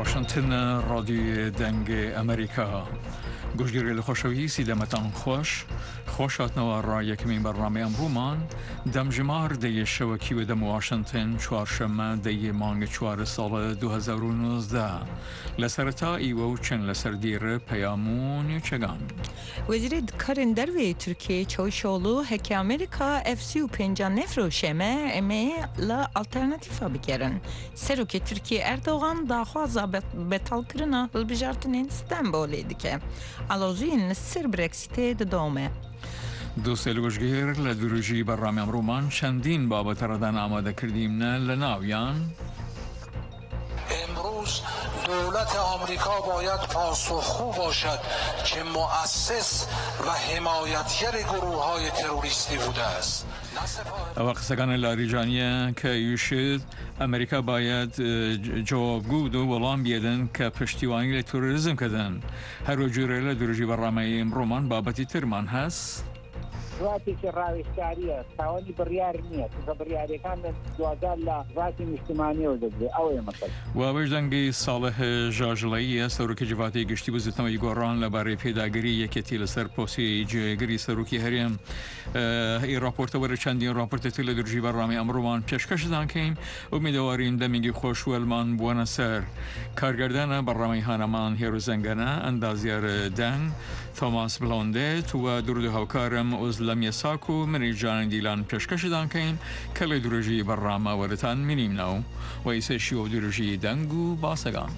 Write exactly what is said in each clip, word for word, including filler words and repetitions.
واشنطن رادیوی دنگ امریکا گوشگیری لخوشوی سیدمتان خوش خوشات نوار را یکمین برنامه امرومان دم جمار دی شوکی و دم واشنطن چوارشمه دی مانگ چوار سال دو هزار و نوزده لسرتا ایو چن لسر دیر پیامون چگان وزیر کارن دروی ترکیه چاوشولو هک امریکا اف سی و پنجا نفرو شمه امی لا alternatifa بگیرن سرو که ترکیه اردوغان داخوازا بطال کرنا البجارتن استنبولی دیگه علازوین سر برکسیته دامه دوست گوشگیر لدروجی برنامه امرومان چندین بابت ردن آماده کردیم نه لناویان امروز دولت آمریکا باید پاسخگو باشد که مؤسس و حمایتگر گروه های تروریستی بوده است. وقتگان لاریجانیه که یوشید امریکا باید جوابگو دو ولام بیدن که پشتیوانی لتروریسم کدن هر وجوره لدروجی برنامه امرومان بابتی ترمان هست ذاتی که راویشکاریه تاوانی بریار نیست که بریاریکان دوازده لا ذاتی مجتمعی و دبی اوی مثلا و بجدنگی صالح جاجلایی سروک جواتی گشتی بزتم ایگوران لباره پیداگیری یکتی لسر پوسی جگری سروکی هریم ای راپورت ور چندین راپورت تل درجی برنامه امرومان پیشکش دان کیم امیدواریم دمیگی خوش و المان بونا سر کارگردان برنامه هانمان هیرو زنگانه اندازیار دنگ توماس بلونده تو درود هاوکارم ازلم یساکو منی جان دیلان پیشکش دان کیم کل درجی برنامه ورتان منیم نو و ایسه شیو درجی دنگو باسگان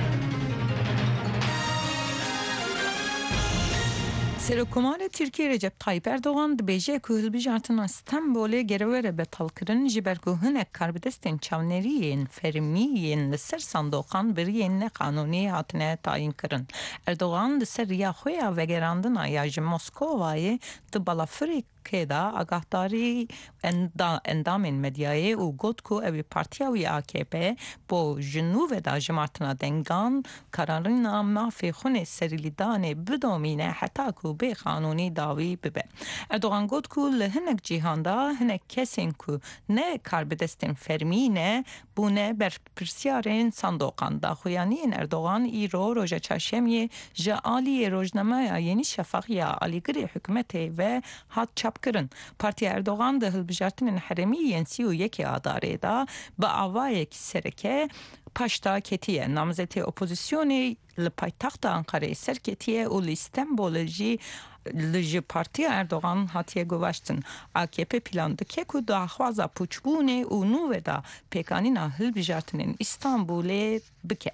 سرکومار ترکیه رجب طایب اردوغان دبیجه که هلبجارتن استنبول گروه بطال کرن جبرگو هنک کاربدستین چاونریین فرمیین لسر صندوقان برین قانونی هاتنه تاین کرن اردوغان لسر ریاخویا وگراندن آیاج موسکووای دبالافری که دا آگاهداری اندام مدیای و گفت که اوی پارتیاوی آکیپه با جنوب دا جمارتنا دنگان کارانینا مافی خون سریلیدان بدومینه حتی که به قانونی داوی ببه اردوغان گفت که لهنک جیهان دا هنک کسین که نه کار بدستین فرمینه بونه بر پرسیارین صندوقان دا خویانین اردوغان ای رو روژه چاشمی جعالی روژنامه یعنی شفاقی آلیگری حکمت و هات چپ کرن پارتی اردوغان ده هلبجارتن حرمی ینسی و یکی آداره دا با آوای سرکه پاشتا کتیه نامزدی اپوزیسیونی لپایتخت انقره سرکتیه و لیستنبولجی لجی پارتی اردوغان هاتیه گوشتن آکیپه پلان دکه که دا خوازا پوچبونه و نوه دا پیکانینا هلبجارتن استانبول بکه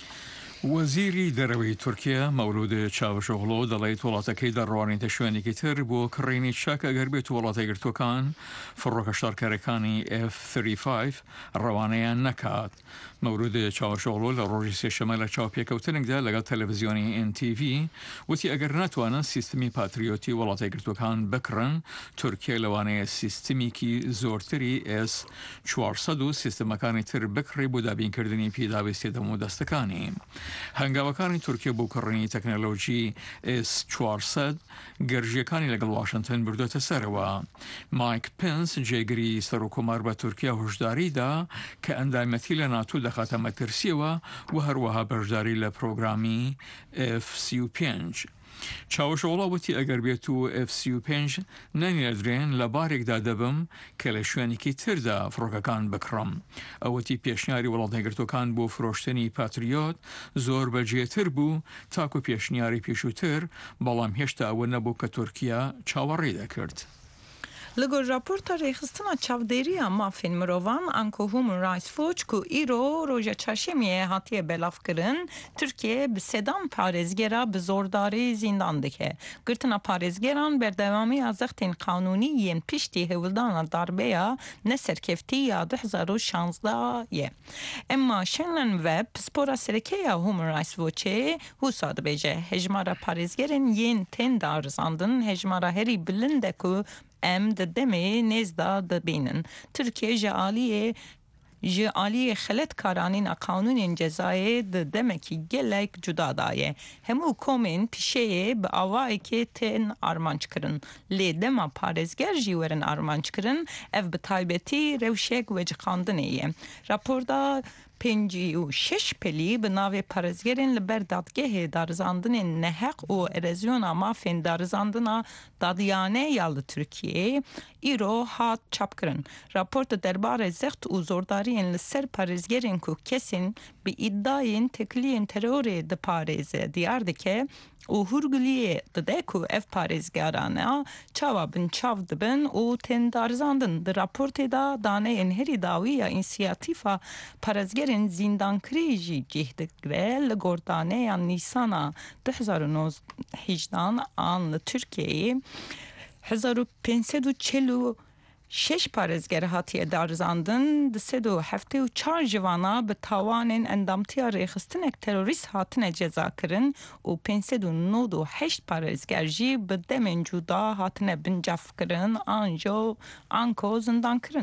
وزیری دروی ترکیه مولود چاوشوغلو دلایت وڵاتەکەی دەڕوانێتە شوێنێکی تر بۆ کڕینی چاک ئەگەر بێت وڵاتە گرتوەکان فڕۆکەشتارکارەکانی F ثلاثة وثلاثين ڕەوانەیان نەکات. مولود چاوشوغلو لە ڕۆژی سێشەمە لە چاوپێکەوتنێکدا لەگەڵ تەلەڤیزیۆنی إن تي في وتی ئەگەر ناتوانن سیستمی پاتریۆتی وڵاتە گرتوەکان بکڕن تورکیا لەوانەیە سیستمیکی زۆرتری S چوارسەد و سیستمەکانی تر بکڕی بۆ دابینکردنی پێداویستێدەم و دەستەکانی. هەنگاوەکانی تورکیا بۆ کڕینی تەکنەلۆژی S چوارسەد گەرژیەکانی لەگەڵ واشنتن بردوتە سەرەوە. مایک پنس جێگری سەرۆکۆمار بە تورکیا هۆشداریدا کە ئەندامەتی لە ناتو دەخاتە مەترسیەوە و هەروەها بەشداری لە پرۆگرامی F سی و پێنج. چاوشوڵا وتی ئەگەر بێت و F سی و پێنج نەنێردرێن لە بارێکدا دەبم کە لە شوێنێکی تردا فڕۆکەکان بکڕم. ئەوەتی پێشنیاری وڵاتەگرتوەکان بۆ فرۆشتنی پاتریۆت زۆر بەجێتر بوو تاکو پێشنیاری پێشووتر بەڵام هێشتا ئەوە نەبوو کە تورکیا چاوەڕێ دەکرد. لگو راپورتا ریخستنا چاودیری مافین مروان انکو هومن رایتس ووچ کو ایرو روژه چاشمیه هاتیه بلاف کرن ترکیه به سدام پارێزگera به زورداری زیندان دکه گرتنا پارێزgeran بردوامی ازختین قانونی ین پشتی هولدان darbeya ne serkefti ya دو هزار و شانزده ye اما شنلن وب سپورا سرکه هومن رایتس ووچه حساد بجه هجمارا پارێزgerin ین تن دارزاندن هجمارا هری بلنده کو ام د دمه نزدا دبینن ترکیه جالیه جالیه خلط کارانین قانون جزای د دمه کی گلک جدا دایه همو کومن پیشه به آوایی که تن آرمانچ کرن لی دما پارێزger جیورن آرمانچ کرن اف به تایبتی روشک و جخاندنه راپوردا پنجی و شش پلی به ناو پارێزگەرên li ber dadgehê darizandinên nehaq û erozyona mafên darizandina dadiyane ya li Tirkiyeyê îro hat çapkirin. Raporta derbarê zext û zordariyên li ser parêzgerên ku kesên bi îddiayên tekliyên terorê diparêze diyar dike û hûrgiliyê dide ku ev parêzgaran çawa bin çav dibin û tên darizandin. Di raportê da daneyên herî dawî ya însiyatîfa parêzgerên zîndankirî jî cih digire li gor daneya Nîsana du hezar û hejdan an li Tirkiyeyê hezar û pênc sed û çil û şeş parêzger hatiye darizandin, di sed û heftê û çar jivana bi tawanên endamtiya rêxistinek terorîst hatine cezakirin û pênc sed û nod û heşt parêzger jî bi demên cuda hatine bincavkirin an jo anko zindankirin.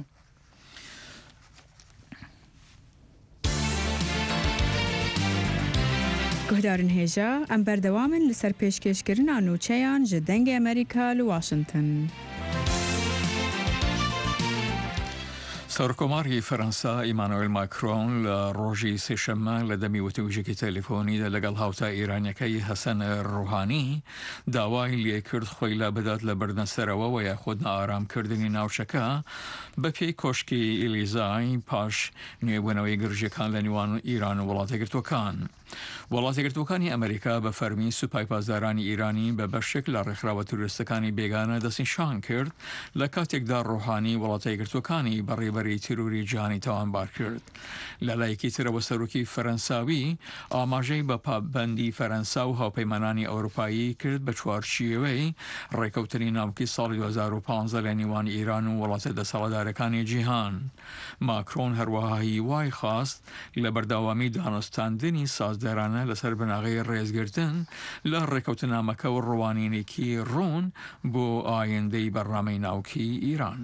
Guhdarên hêja em berdewamin li ser pêşkêşkirina nûçeyan ji dengê Amerîka li Washington. سەرۆکۆماری فەرەنسا ئیمانوئێل ماکرۆن لە ڕۆژی سێشەممە لە دەمی وتوژێکی تەلەفۆنیدا لەگەڵ هاوتا ئێرانیەکەی حەسەن ڕوحانی داوای لێکرد خۆی لا بدات لە بەردەسەرەوە و یاخود نائارامکردنی ناوچەکە بە پێی کۆشکی ئیلیزای پاش نوێبوونەوەی گرژەکان لە نێوان ئیران و وڵاتە گرتوەکان. وڵاتە گرتوەکانی ئەمریکا بە فەرمی سوپای پاسدارانی ئیرانی بە بەشێک لە ڕێکخراوە توریستەکانی بێگانە دەستنیشان کرد لە کاتێکدا ڕوحانی وڵاتە گرتوەکانی بەڕێبەری تیروری جیهانی تاوانبار کرد. لە لایەکی ترەوە سەرۆکی فەرەنساوی ئاماژەی بە پابەندی فەرەنسا و هاوپەیمانانی ئەوروپایی کرد بە چوارچێوەی ڕێکەوتنی ناوکی ساڵی دو هەزار و پانزە لە نێوان ئیران و وڵاتە دەسەڵاتدارەکانی جیهان. ماکرۆن هەروەها هیوای خواست لە بەرداوامی دانوستاندنی سازدارانە لەسەر بناغی ڕێزگرتن لە ڕێکەوتنامەکە و ڕوانینێکی ڕوون بۆ ئایندەی بەرنامەی ناوکی ئیران.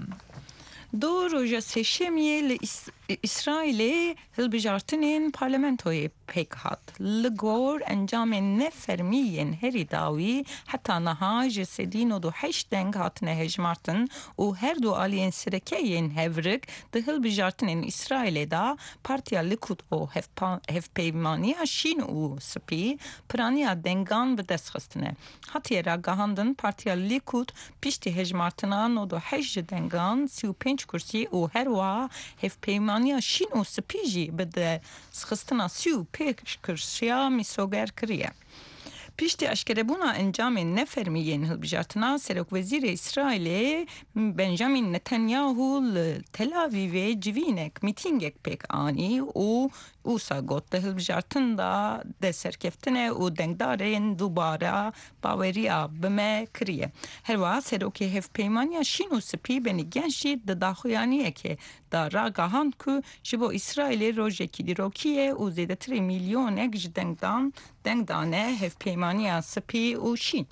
دو روژا سێشەمیە لە ئیسرائیلê hilbijartinên parlamentoyê pêk hat. Li gor encamên nefermiyên herî dawî heta niha ji sedî nod û heşt deng hatine hejmartin û her du aliyên sirekeyên hevrik di hilbijartinên İsraîlê da Partiya Likud û Hevpeymaniya Şîn û Spî piraniya dengan bi dest xistine. Hatiye ragihandin Partiya Likud piştî hejmartina nod û heşt ji dengan sî û pênc kursî û her wiha Hevpeymaniya Şîn û Spî jî bi destxistina sî û pênc kursiya mîsoger kiriye. Piştî eşkerebûna encamên nefermiyên hilbijartina Serokvezîrê İsraîlê Benjamin Netanyahu li Tel Avivê civînek mîtîngek pêk anî û wisa got di hilbijartin da deserkeftine û dengdarên dubara baweriya bime kiriye. Her wiha Serokê Hevpeymaniya Şîn û Spî benî genç jî di daxuyaniyekê da ragihand ku ji bo İsraîlê rojekî dîrokî ye û zêdetirê milyonek ji dengdan dengdane Hevpeymaniya Spî û Şîn.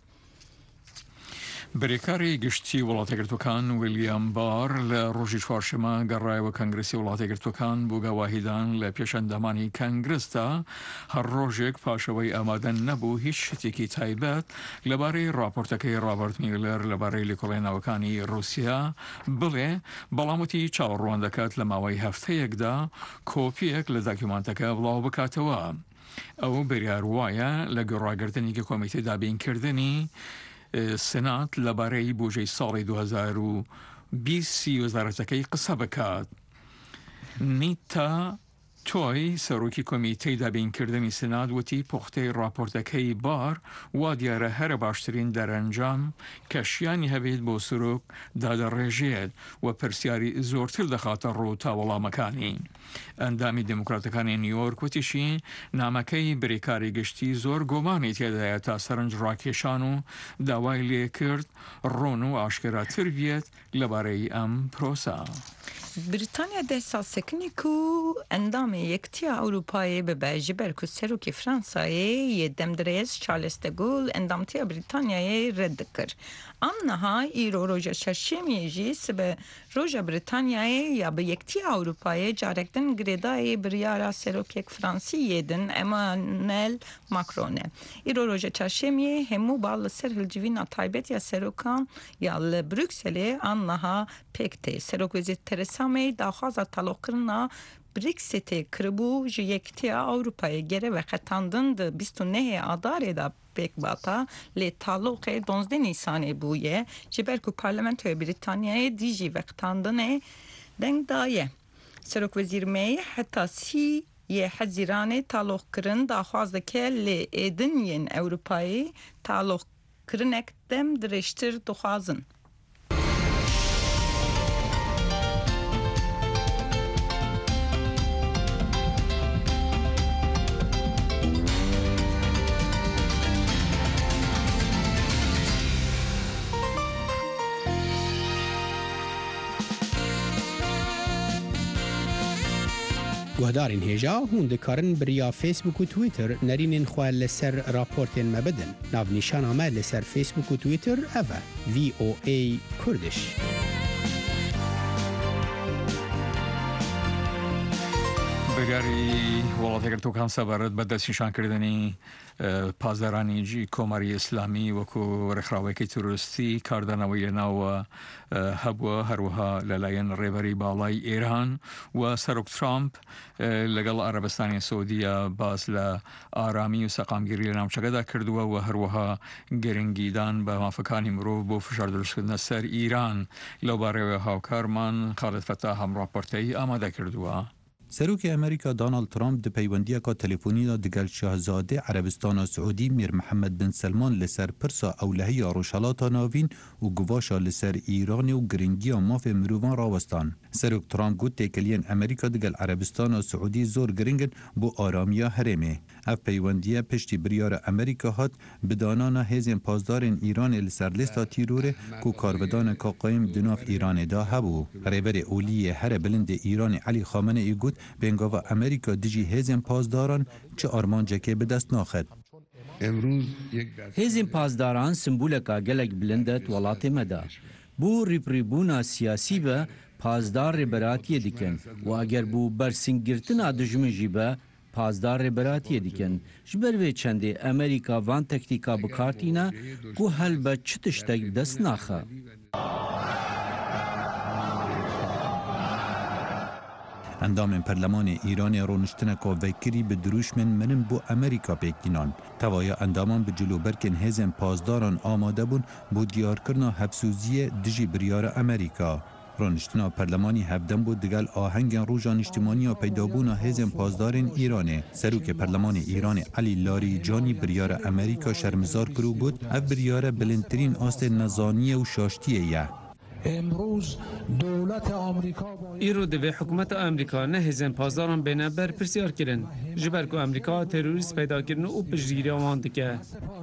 بریکاری گشتی وڵاتە گرتوەکان ویلیام بار لە ڕۆژی چوارشەمە گەڕایەوە کەنگرسی وڵاتە گرتوەکان بۆ گەواهیدان لە پێشەندەمانی کەنگرستا هەر ڕۆژێک پاشەوەی ئامادە نەبوو هیچ شتێکی تایبەت لەبارەی راپۆرتەکەی ڕابرت میلەر لەبارەی لێکۆڵێنەوەکانی رووسیا بڵێ بەڵامەتی چاوەڕوان دەکات لە ماوەی هەفتەیەکدا کۆپیەک لە داکیومانتەکە بڵاو بکاتەوە. ئەو بریار وایە لە گەڕاگرتنی کۆمیتەی دابینکردنی سنات لەبارەی بۆژەی ساڵی دو هەزار و بیست وەزارەتەکەی قسە بکات. نیتا تۆی سەرۆکی کۆمیتەی دابینکردنی سنات وتی پوختەی راپۆرتەکەی بار وا دیارە هەرە باشترین دەرەنجام کەشیانی هەبێت بۆ سەرۆک دادەڕێژێت و پرسیاری زۆرتر دەخاتە ڕوو تا وەڵامەکانی. ئەندامی دموکراتەکانی نیویۆرک وتیشی نامەکەی بریکاری گشتی زۆر گۆمانی تێدایە تا سەرنج ڕاکێشان و داوای لێ کرد ڕۆن و ئاشکراتر بێت لەبارەی ئەم پرۆسە. بریتانیا دهسال سکنی کو اندام یکتیا اروپایی به ji ber ku serokê Fransayê yê demdirêz Charles de Gaulle endamtiya Brîtanyayê red dikir. Am niha îro roja şerşemiyê jî sibe roja Brîtanyayê ya bi yektiya Ewropayê carek din girêdayê biryara serokek Fransîyê din Emmanuel Macron e. Îro roja çarşemiyê hemû ba li ser hilcivîna taybet ya serokan ya li Brükselê an niha pêk tê. Serokvezîr Theresa May daxwaza taloqkirina بريكسيتي كربو جيكتيا أوروبا جرى وقتاندن ده بیست و نه آدار دا بيك باتا لتالوق دونزده نيسان بويه جبركو پارلمانتو بريطانيا ديجي وقتاندن دنگ دايه سرک وزیر می حتی سی یه حزیران تعلق کرن داخواست که لی ایدنین اروپایی تعلق کرنک دم درشتر دخوازن. گهدارین هجا هون دکارن بریا فیسبوک و تویتر نرینین خواه لسر راپورتین مبدن ناو نشان آمه لسر فیسبوک و تویتر اوه وی او ای کردش بگاری ولات اگر تو کان سبارت بد دستنیشان کردنی پازدارانی جی کماری اسلامی وکو رخراوکی تروریستی کاردانوی ناو هبوا هروها للاین ریبری بالای ایران و سرک ترامپ لگل عربستان سعودی باز لآرامی و سقامگیری نامچگدا کردوا و هروها گرنگیدان به مافکانی مرو بو فشار درست کردن سر ایران لو باره هاوکارمان خالد فتاح هم راپورتی آماده کردوا. سروک امریکا دونالد ترامپ د پیوندی کا تلفنی دا دگل شاهزاده عربستان سعودی میر محمد بن سلمان لسر پرسا اولهی روشالات ناوین و گواشا لسر ایران و گرنگی ماف مروان راوستان. سروک ترامپ گوت تکلین امریکا دگل عربستان سعودی زور گرنگن بو آرامیا حرمه. اف پیوندی پشتی بریار امریکا هات بدانانا هزین پازدارن ایران لسر لیستا تیروره کو کارودان کا قایم دناف ایران دا هبو. ریبر اولی هر بلند ایران علی خامنه ای گوت بنگاوا امریکا دیجی هزین پازداران چه آرمان جکه به دست ناخد. امروز هزین پازداران سمبولکا گلک بلندت ولات مدا. بو ریپریبونا سیاسی به پازدار ریبراتی دیکن و اگر بو برسنگرتنا دجمن جیبه پازدار ریبراتی دیکن. جبر وی چنده امریکا وان تکتیکا بکارتینا کو هل به چتشتک دست ناخه. اندام پرلمان ایران رونشتن که وکری به دروش من منم بو امریکا پیکینان. توایا اندامان به جلو برکن هزن پازداران آماده بون بو دیار کرنا حبسوزی دجی بریار امریکا. رونشتنا پرلمانی هفدن بود دگل آهنگ روژان اجتماعی و پیدابونا هزن پازدارین ایرانه. سروک پرلمان ایران علی لاری جانی بریار امریکا شرمزار کرو بود اف بریار بلندترین آست نزانی و شاشتیه یه. امروز دولت آمریکا ایرو دوی حکومت آمریکا نه هزین پازداران بینه بر پرسیار کرن جبر که آمریکا تروریست پیدا کرن و پشگیری آمانده که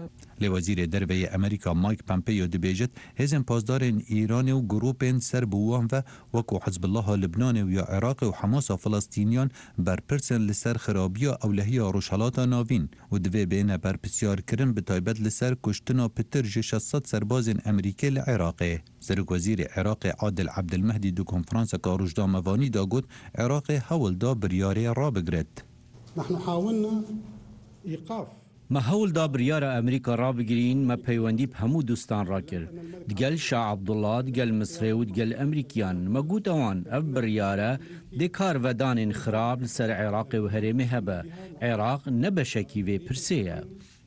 لوزیر دربه امریکا مایک پامپیو دبیجت هزین پازدارن ایران و گروپین سر بوان و وکو حزب الله لبنان و یا عراق و حماس فلسطینیان بر پرسن لسر خرابیا اولهی روشالات ناوین و دوی بینه بر پرسیار کرن به تایبت لسر کشتنا پتر ششصد سرباز امریکا لعراقه. سرک وزیر عراق عادل عبدالمهدی دو کنفرانس کاروجدا موانی دا گوت عراق حول دا بریاره را بگرد. نحن حاولنا ایقاف ما هول دا بریار امریکا را بگیرین ما پیوندی بهمو دوستان را کرد. دگل شاه عبدالله دگل مصری و دگل امریکیان ما گوت اوان اف بریاره دکار ودان خراب لسر عراق و هرمه هبه. عراق نبشکی و پرسیه.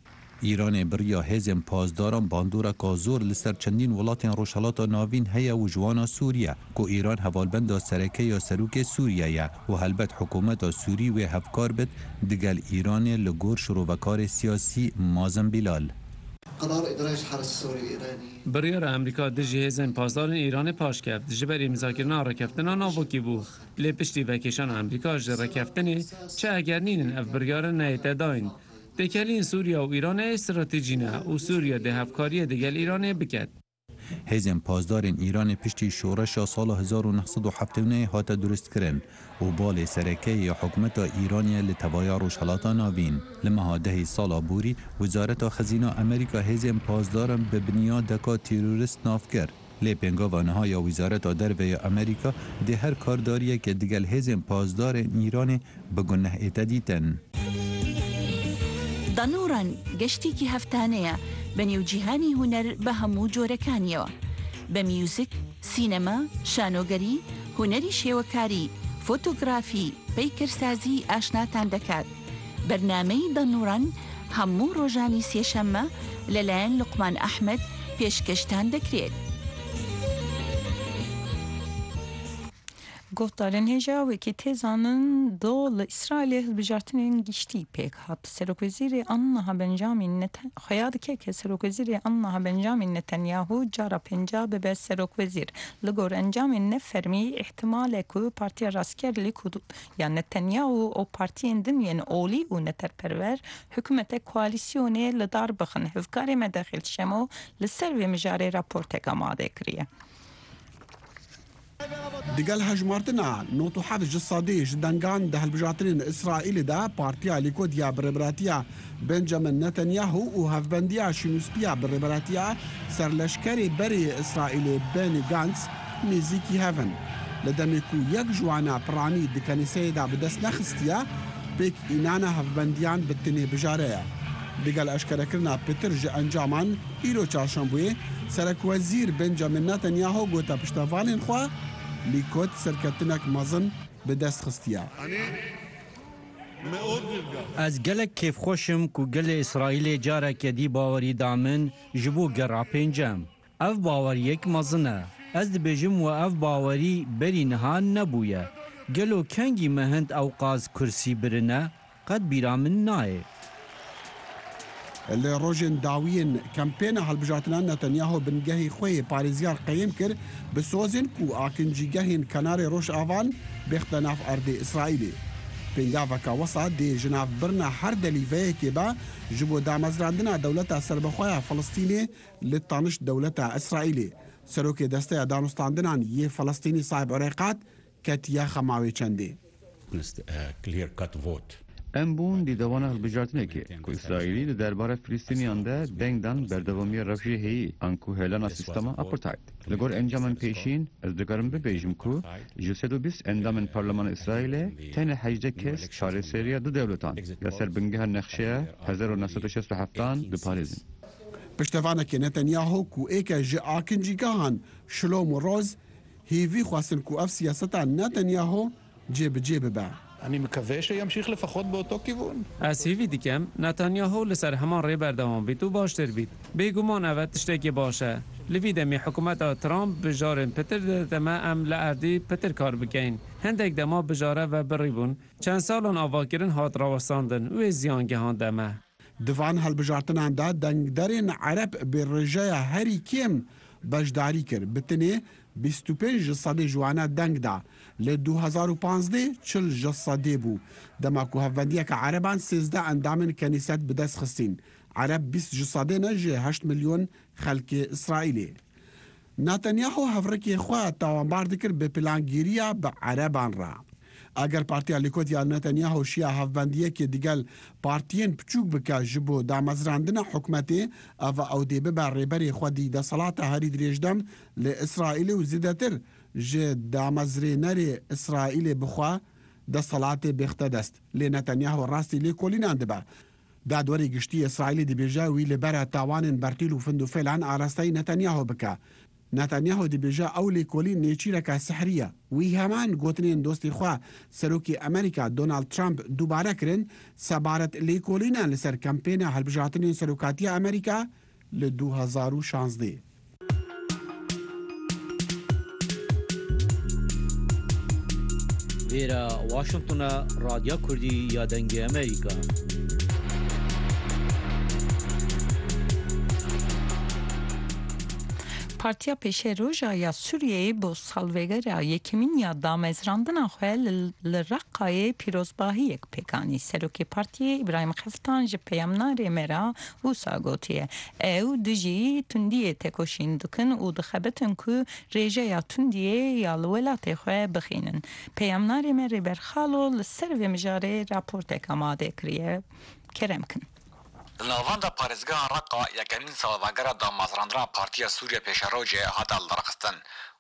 ایران بریا هزم پازداران باندورا کازور لسر چندین ولاتین روشالات ناوین هیا و جوانا سوریه که ایران حوالبند سرکه یا سروک سوریه یا و هلبت حکومت سوری و هفکار بد دگل ایران لگور شروع سیاسی مازن بلال. قرار ادراج حرس السوري الايراني بریار امریکا دجی هزین پازداران ایران پاش کرد جبر مذاکرنا رکفتنا ناوکی بو لی پشتی وکیشان امریکا جر رکفتنی چه اگر نینن اف بریار نیت داین دکلین سوریا و ایران استراتژی نه و سوریا ده هفکاری دگل ایران بکد. هزین پازدارین ایران پشتی شورش سال هزار و نهصد و هفتاد و نه هات درست کرن و بال سرکه یا حکومت ایرانی لتوایا روشالات ناوین. لما ده سال بوری وزارت خزینه امریکا هزین پازدارن به بنیاد دکا تروریست ناف کرد. لی پنگاوانها یا وزارت دربه امریکا ده هر کارداریه که دگل هزین پازدار ایران بگنه اتدیتن. ضنورا گشتێکی هەفتانەیە بە نێوجیهانی هونەر بە هەموو جۆرەکانیەوە بە میوزیک، سینەما، شانۆگەری، هونەری شێوەکاری فۆتۆگرافی پیکرسازی ئاشناتان دەکات. بەرنامەی دەنوڕەن هەموو ڕۆژانی سێشەممە لەلایەن لوقمان ئەحمەد پێشکەشتان دەکرێت. گفتارن هجا وکی تزانن دول اسرائیل هلبجارتنین گشتی پیک هات. سروک وزیر آنها بنجامین نتن خیاد که که سروک وزیر آنها بنجامین نتانیاهو جارا پنجاب به سروک وزیر لگور انجامین نفرمی احتمال کو پارتی راسکر لیکود یا نتانیاهو او پارتی اندمین اولی و نتر پرور حکومت کوalisyonu لدار بخن هفکاری مداخل شمو لسر و مجاری راپورت آماده کریه. دقال هجمارتنا نوتو حافظ جصادي جدنغان ده البجاترين إسرائيل ده بارتيا ليكوديا بريبراتيا بنجامين نتنياهو وهفبنديا شنوسبيا بريبراتيا سرلشكري بري إسرائيل بيني غانس نزيكي هافن لدميكو يك جوانا براني دكانيسي ده بدس نخستيا بيك إنانا هفبنديان بالتني بجاريا دقال أشكركرنا بيتر جي أنجامان إيرو چارشنبوي سرك وزير بنجامين نتنياهو قوتا بشتفانين خوا لیکود سرکتنک مزن به دست خستیا. از گلک کیف خوشم کو گل اسرائیل جاره کدی باوری دامن جبو گرا پنجم. اف باوری یک مزنه. از دبیجم و اف باوری بری نهان نبویه. گلو کنگی مهند اوقاز کرسی برنه قد بیرامن نایه. اللي روجن داوين كامبين هالبجاتنا نتنياهو بنجهي خوي باريزيار قيم كر بسوزن كو آكن جيجهين كناري روش آفان بيختناف أرضي إسرائيلي بنجافكا وسط دي جناف برنا هر دليفيه كيبا جبو دامزراندنا دولتا سربخويا فلسطيني للطانش دولتا إسرائيلي سروكي دستيا دانستاندنان يه فلسطيني صاحب عريقات كتيا خماوي چندي clear cut vote. ام بون دیدوان هلبجارتنه که که اسرائیلی درباره فلسطینیان ده دنگدان بردوامی رفجی هی انکو هلنا سیستما اپارتاید لگور انجامن پیشین از دگرم ببیجم که جسد و بیست اندامن پارلمان اسرائیل تن حجده کس شار سریا دو دولتان لسر بنگه نقشه هزار و نهصد و شصت و هفتان دو پاریزن پشتوانه که نتانیاهو کو ایکا جی آکن جیگاهان شلوم و روز هیوی خواستن کو اف سیاستا نتانیاهو جیب جیب با אני מקווה שימשיך לפחות באותו כיוון. از هیوی دیگم نتانیاهو لسر همان ری بردوام بیت و باشتر بیت. بیگمان اول تشتکی باشه. لوی دمی حکومت ترامپ بجارن پتر دما ام لعردی پتر کار بکین. هندک دما بجاره و بریبون چند سالان آواگرن هات راوستاندن و زیانگهان دما. دوان هالبجارتنان دا دنگدارین عرب برجای هری کم بجداری کر بتنه بیست و پنج صد جوانا دنگ دا ل دو هزار و پانزده چل جصدی بو دما کو هفندیه که عربان سیزده اندامن کنیست بدست خستین عرب بیست جصدی نجه هشت میلیون خلق اسرائیلی نتانیاهو هفرکی خواه تاوانبار دکر به پلانگیریا به عربان را اگر پارتیا لیکود یا نتانیاهو شیا هفبندیه که دیگل پارتین پچوک بکا جبو دامزراندن حکمتی او او دیبه بر ریبری خودی دا صلاة هری دریجدم لإسرائیل و زیدتر جه دامزرینر اسرائیل بخوا دا صلاة بختدست لنتانیاهو راستی لیکولینان دبا دادوری گشتی اسرائیل دی بیجا وی لبرا تاوان برتیل و فندو فیلان آراستی نتانیاهو بکا نتانیاهو دی بیجا او لیکولین نیچیرکا سحریه وی همان گوتنین دوستی خواه سروکی امریکا دونالد ترامپ دوباره کرن سبارت لیکولینان لسر کمپین هلبجاتنین سروکاتی امریکا لدو هزار و شانزده ویرا واشنطن رادیو کردی یادنگی امریکا پارتیا پیش روژا یا سوریه با سالوگر یکمین یا دامزراندن خواه لرقای پیروزباهی یک پیکانی سروک پارتی ابراهیم خفتان جه پیامنار مرا و ساگوتیه او دجی تندیه تکوشین دکن و دخبتن که ریجه یا تندیه یا لولات خواه بخینن پیامنار مری برخالو لسر و مجاره راپورت کماده کریه کرم کن ناواندا پارێزگا ڕقا یەکەمین ساڵڤاگەرە دامەزراندنا پارتیا سووریا پێشەڕۆژێ هەتا لەڕقستن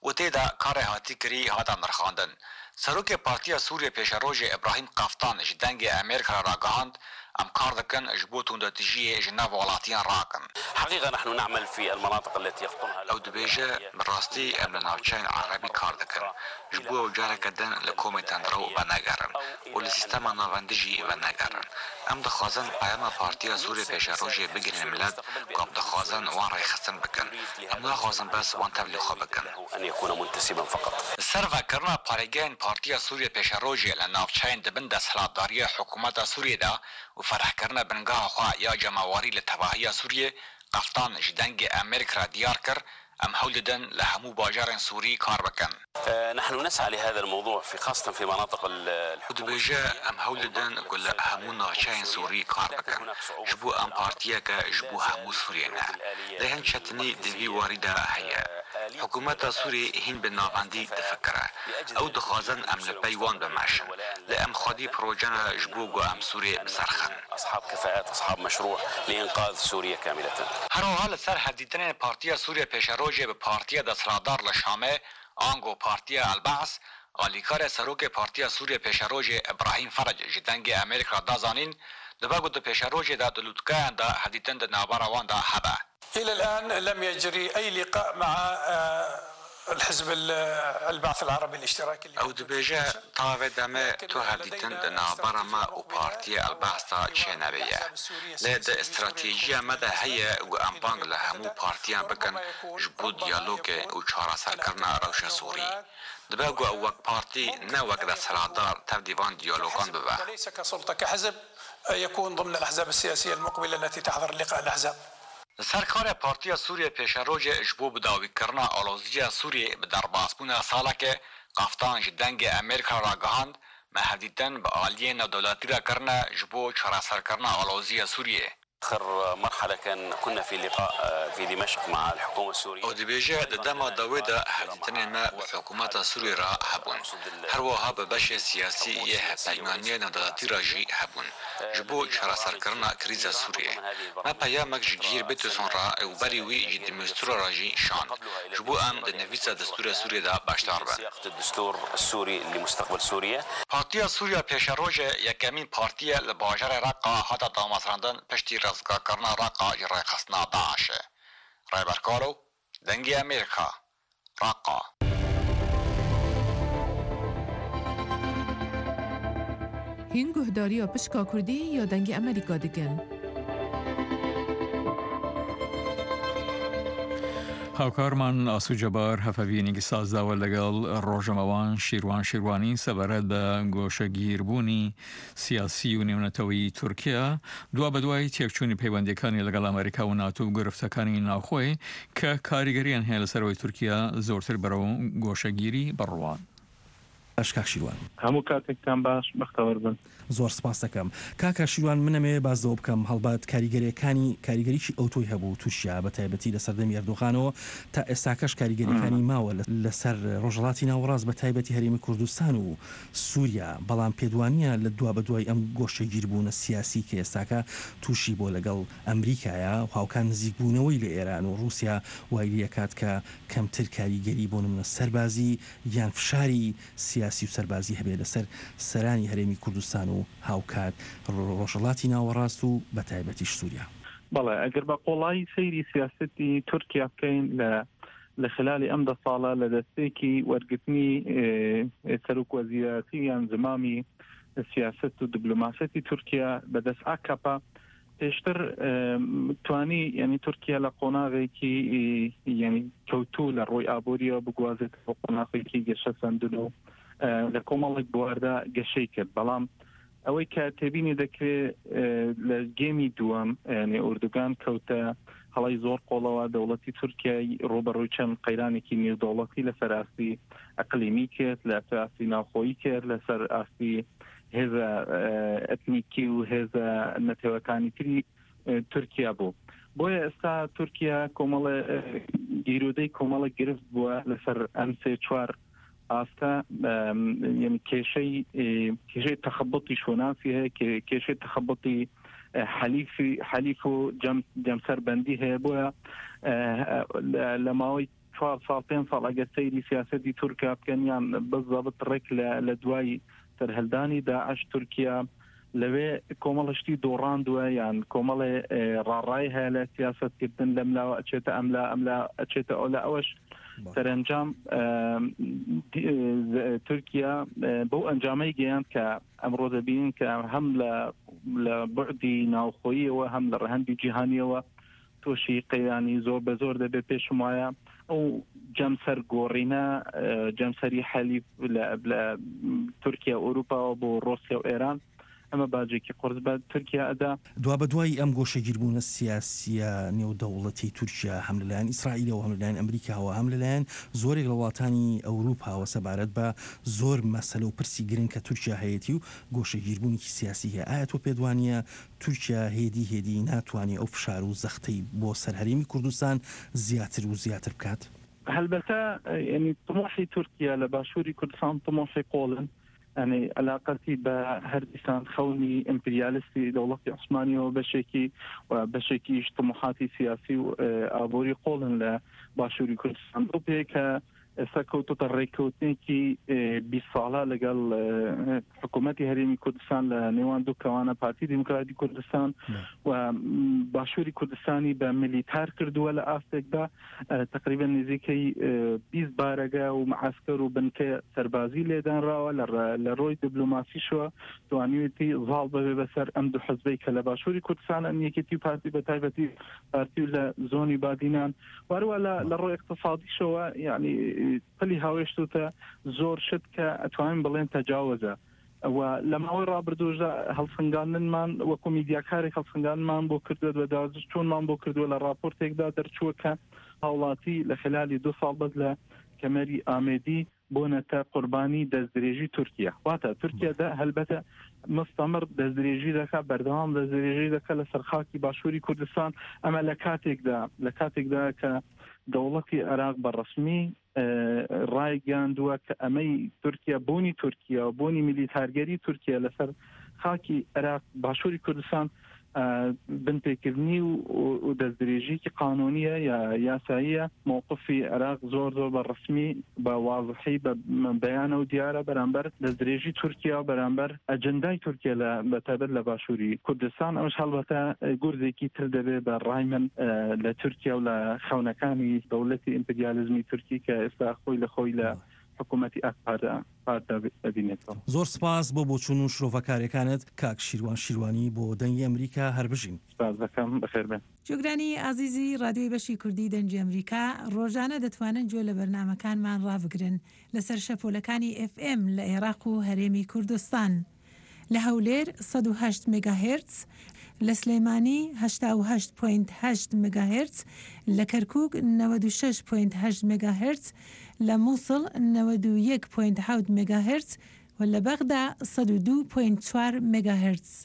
و تێدا کارێ هاتی کری هاتا نرخاندن. سەرۆکê Partiya Sûriye Pêşerojê İbrahim Qaftan ji dengê Amerîka ragihand em kar dikin ji bo tûndetijiyê ji nav welatiyan rakin. حقيقة نحن نعمل في المناطق التي يخطنها ew dibêje bi rastî em li navçeyên Erebî kar dikin ji bo ew careke din li komê tendirov venegerin û li sîstema navendî jî venegerin. Em dixwazin peyama Partiya Sûriye Pêşerojê bigirîn millet ku em dixwazin wan rêxistin bikin. Em naxwazin bes wan tevlî xwe bikin. أن يكون منتسبا فقط. Ser vekirina parêgehên Partiya Sûriye Pêşerojê li navçeyên dibin desthilatdariya hikûmeta Sûriyê de û ferehkirina bingeha xwe ya cemawarî li tevahiya Sûriyê, Qaftan ji dengê Amerîka diyar kir em hewl didin li hemû bajarên Sûrî kar bikin. نحن نسعى لهذا الموضوع في خاصة في مناطق û dibêje em hewl didin ku li hemû navçeyên Sûrî kar bikin ji bo em partiyeke ji bo hemû Sûriyê ne. Lê hin çetinî di vî warî de heye. Hikûmeta Sûrî hîn bi navendî difikire. Ew dixwazin em li pey wan bimeşin. Lê em xwedî projene ji bo ku em Sûriyê biserxin. أصحاب كفاءات أصحاب مشروع لإنقاذ سوريا كاملة. Her wiha li ser hevdîtinên Partiya Sûriye Pêşerojê bi Partiya Desthilatdar li Şamê ango Partiya Elbaas alîkarê serokê Partiya Sûriye Pêşerojê İbrahim Ferec ji dengê Amerîka dazanîn dibe ku di pêşerojê de di lûtkeyan de hevdîtin di navbera wan de hebe. إلى الآن لم يجري أي لقاء مع الحزب البعث العربي الاشتراكي. ew dibêje ta vê demê tu hevdîtin di navbera me û Partiya Elbaas de çê nebêye. Lê di stratêjiya me de heye ku em bang li hemû partiyan bikin ji bo diyalogê û çareserkirina rewşa Sûrî. Dibe ku ew wek partî ne wek desthilatdar tev dîvan diyalogan bibe. وليس كسلطة كحزب يكون ضمن الأحزاب السياسية المقبلة التي تحضر لقاء الأحزاب. Serkarê Partiya Sûriye Pêşerojê ji bo bidawîkirina aloziya Sûriyê bi derbasbûna salekê Qaftan ji dengê Amerîka ragihand me hevdîtin bi aliyê navdewletî re kirine ji bo çareserkirina aloziya Sûriyê. آخر مرحلة كان كنا في لقاء في دمشق مع الحكومة السورية. او dibêje di dema dawê de hevdîtinên me û hikûmeta Sûriyê re hebûn. Her wiha bi beşê siyasî yê hevpeymaniyê navdewletî re jî hebûn ji bo çareserkirina krîza Sûriyê. Me peyamek ji gîr Bêtûson re û berî wî ji Dimîstura re jî şand ji bo em di nivîsa destûra Sûriyê de beşdar bin. الدستور السوري لمستقبل سوريا. Partiya Sûriye Pêşerojê yekemîn partiye li bajarê Raqqa hata damasrandin piştî rizgakirina Raqqa ji rêxistina Daişê. Rêberkaro, dengê Amerîka, Raqqa. Hîn guhdariya pişka Kurdî ya dengê Amerîka dikin? هاوکارمان ئاسو جەبار هەفەڤینێکی سازداوە لەگەڵ ڕۆژەمەوان شیروان شیروانی سەبارەت بە گۆشەگیربوونی سیاسی و نێونەتەوەی تورکیا دوا بە دوای تێکچوونی پەیوەندیەکانی لەگەڵ ئەمریکا و ناتۆ و گرفتەکانی ناوخۆی کە کاریگەریان هەیە لەسەرەوەی تورکیا زۆرتر بەرەو گۆشەگیری بڕوان. ئەشکا شیروان هەموو کاتێکتان باش بەختەوەر بن. زۆر سپاس دەکەم. کاکە شیروان منەمێ بازەوە بکەم هەڵبات کاریگەریەکانی کاریگەریی ئەوتۆی هەبوو تووشیا بە تایبەتی لە سەردەمی ئەردۆغانەوە تا ئێستاکەش کاریگەریەکانی ماوە لەسەر ڕۆژهەڵاتی ناوەڕاست بە تایبەتی هەرێمی کوردستان و سووریا، بەڵام پێدوانیە لە دوا بە دوای ئەم گۆشەگیربوونە سیاسی کە ئێستاکە تووشی بۆ لەگەڵ ئەمریکایە و هاوکان نزیکبوونەوەی لە ئێران و رووسیا وای لەکات کە کەمتر کاریگەری بۆ نمونە سەربازی یان فشاری سیاسی و سەربازی هەبێت لەسەر سەرانی هەرێمی کوردستان و هاوکات ڕۆژهەڵاتی ناوەڕاست و بە تایبەتیش سووریا. بەڵێ ئەگەر بە قۆڵایی سەیری سیاسەتی تورکیا بکەین لە لە خلالی ئەم دە ساڵە لە دەستێکی وەرگرتنی سەرۆک وەزیراتی یان زمامی سیاست و دیبلۆماسەتی تورکیا بەدەست ئاکاپا پێشتر توانی یعنی تورکیا لە قۆناغێکی یعنی کەوتوو لە ڕۆی ئابوووریەوە بگوازێت بۆ قۆناغێکی گەشە سندن و لە کۆمەڵێک بواردا گەشەی کرد، بەڵام ئەوەی کە تێبینی دەکرێت لە گێمی دووەم یعنی ئوردوگان کەوتە هەڵی زۆر قۆڵەوە دەوڵەتی تورکیای ڕۆبەڕووی چەند قەیرانێکی نێودەوڵەتی لەسەر ئاستی ئەقلیمی کرد، لەسەر ئاستی ناوخۆیی کرد، لەسەر ئاستی هێزە ئەتنیکی و هێزە نەتەوەکانی تری تورکیا بوو. بۆیە ئێستا تورکیا کۆمەڵە گیرودەی کۆمەڵە گرفت بووە لەسەر ئەم سێ چوار ئاستا یعنی کێشەی کێشەی تەخەبەتی شۆناسی هەیە، کێشەی تەخەبەتی حەلیف و جەمسەربەندی هەیە. بۆیە لە ماوەی چوار ساڵ پێنج ساڵ ئەگەر سەیری سیاسەتی تورکیا بکەنیان بەضەبط ڕێک لە دوای سەرهەلدانی داعش تورکیا لەوێ کۆمەڵشتی دۆڕاندووە یان کۆمەڵێ ڕاڕای هەیە لە سیاستکردن لەملاوە ئەچێتە ئەملا ئەملا ئەچێتە ئەو لە ئەوەش سەرنجام تورکیا بەو ئەنجامەی گەیاند کە ئەمڕۆ دەبینین کە هەم لە بەعدی ناوخۆییەوە هەم لە ڕەهەندی جیهانیەوە تۆشی قەیرانی زۆر بە زۆر دەبێت پێشم وایە ئەو جەمسەر گۆڕینە جەمسەری حەلیف لە تورکیا ئەوروپاوە بۆ ڕۆسیا و ئێران ئەمە باجێکی قرس بە تورکیا ئەدا دوا بە دوای ئەم گۆشەگیربوونە سیاسیە نێودەوڵەتی تورکیا هەم لەلایەن ئیسرائیلەوە هەم لەلایەن ئەمریکاوە هەم لەلایەن زۆرێک لە وڵاتانی ئەوروپاوە سەبارەت بە زۆر مەسەلە و پرسی گرنگ کە تورکیا هەیەی و گۆشەگیربوونێکی سیاسی هەیە ئایا تۆ پێدوانیە تورکیا هێدی هێدی ناتوانێت ئەو فشار و زەختەی بۆ سەرهەرێمی کوردستان زیاتر و زیاتر بکات؟ هەلبەتە ینی طموحی تورکیا لە باشووری کوردستان طموحی قۆڵن يعني علاقتي بهردستان خوني امبريالستي دولتي عثمانية وبشكي وبشكي طموحاتي سياسي وابوري قولن لباشوري كردستان وبيك سكوتو تريكوتنيكي بصالة لقال حكومتي هريمي كردستان لنيوان دو كوانا بارتي ديمقراطي كردستان وباشوري كردستاني بميليتار كردو ولا آفتك دا تقريبا نزيكي بيز بارقا ومعسكر وبنكي سربازي ليدان راوة لروي دبلوماسي شو توانيوتي ظالبة بسر أمدو حزبيك لباشوري كردستان أن يكتي بارتي بتايبتي بارتي لزوني بادينان واروا لروي اقتصادي شو يعني قلي هاويشتوتا زور شدكا اتوان بلين تجاوزه ولما وين رابردوجا هالسنگانن مان وكو ميدياكاري هالسنگان مان بو كردو ودازش چون مان بو كردو لراپورت اقدا درچوكا هاولاتي لخلال دو سال بدلا كماري آمدي بونتا قرباني دزدريجي تركيا واتا تركيا دا هلبتا مستمر دزدريجي دكا بردوام دزدريجي دكا لسرخاكي باشوري كردستان اما لكاتك دا لكاتك دا ك دولتي عراق بالرسمي ڕای گەاندووە کە ئەمەی تورکیا بوونی تورکیا و بوونی میلیتارگەری تورکیا لەسەر خاکی عێراق باشووری کوردستان بنپێکردنی و دەستدرێژیکی قانونیە یا یاساییە مووقفی عێراق زۆر زۆر بە ڕسمی بە واضحی بە بەیانە و دیارە بەرامبەر دەستدرێژی تورکیا و بەرامبەر ئەجەندای تورکیا لە بەتایبەت لە باشووری کوردستان ئەمەش هەڵبەتە گورزێکی تر دەبێت بە ڕای من لە تورکیا و لە خەونەکانی دەوڵەتی ئیمپریالیزمی تورکی کە ئێستا خۆی لە خۆی لە حکوومەتی ئاکپاردا دەبینێتەوە. زۆر سپاس بۆ بۆچوون و شرۆڤەکارەکانت کاک شیروان شیروانی بۆ دەنگی ئەمریکا هەربژین. سپاس دەکەم بەخێر بێن. جۆگرانی ئازیزی رادیۆی بەشی کوردی دەنگی ئەمریکا ڕۆژانە دەتوانن گوێ لە بەرنامەکانمان ڕابگرن لەسەر شەپۆلەکانی ئف ئێم لە عێراق و هەرێمی کوردستان لە هەولێر سەد و هەشت مێگاهێرتز، لە سلەیمانی هەشتا و هەشت پۆینت هەشت مێگاهێرتز، لە کەرکووک نەوەد و شەش پۆینت هەشت مێگاهێرتز، لە مووسڵ نەوەد و یەک پۆینت حەوت مێگاهێرتز و لە بەغدا سەد و دوو پۆینت چوار مێگاهێرتز.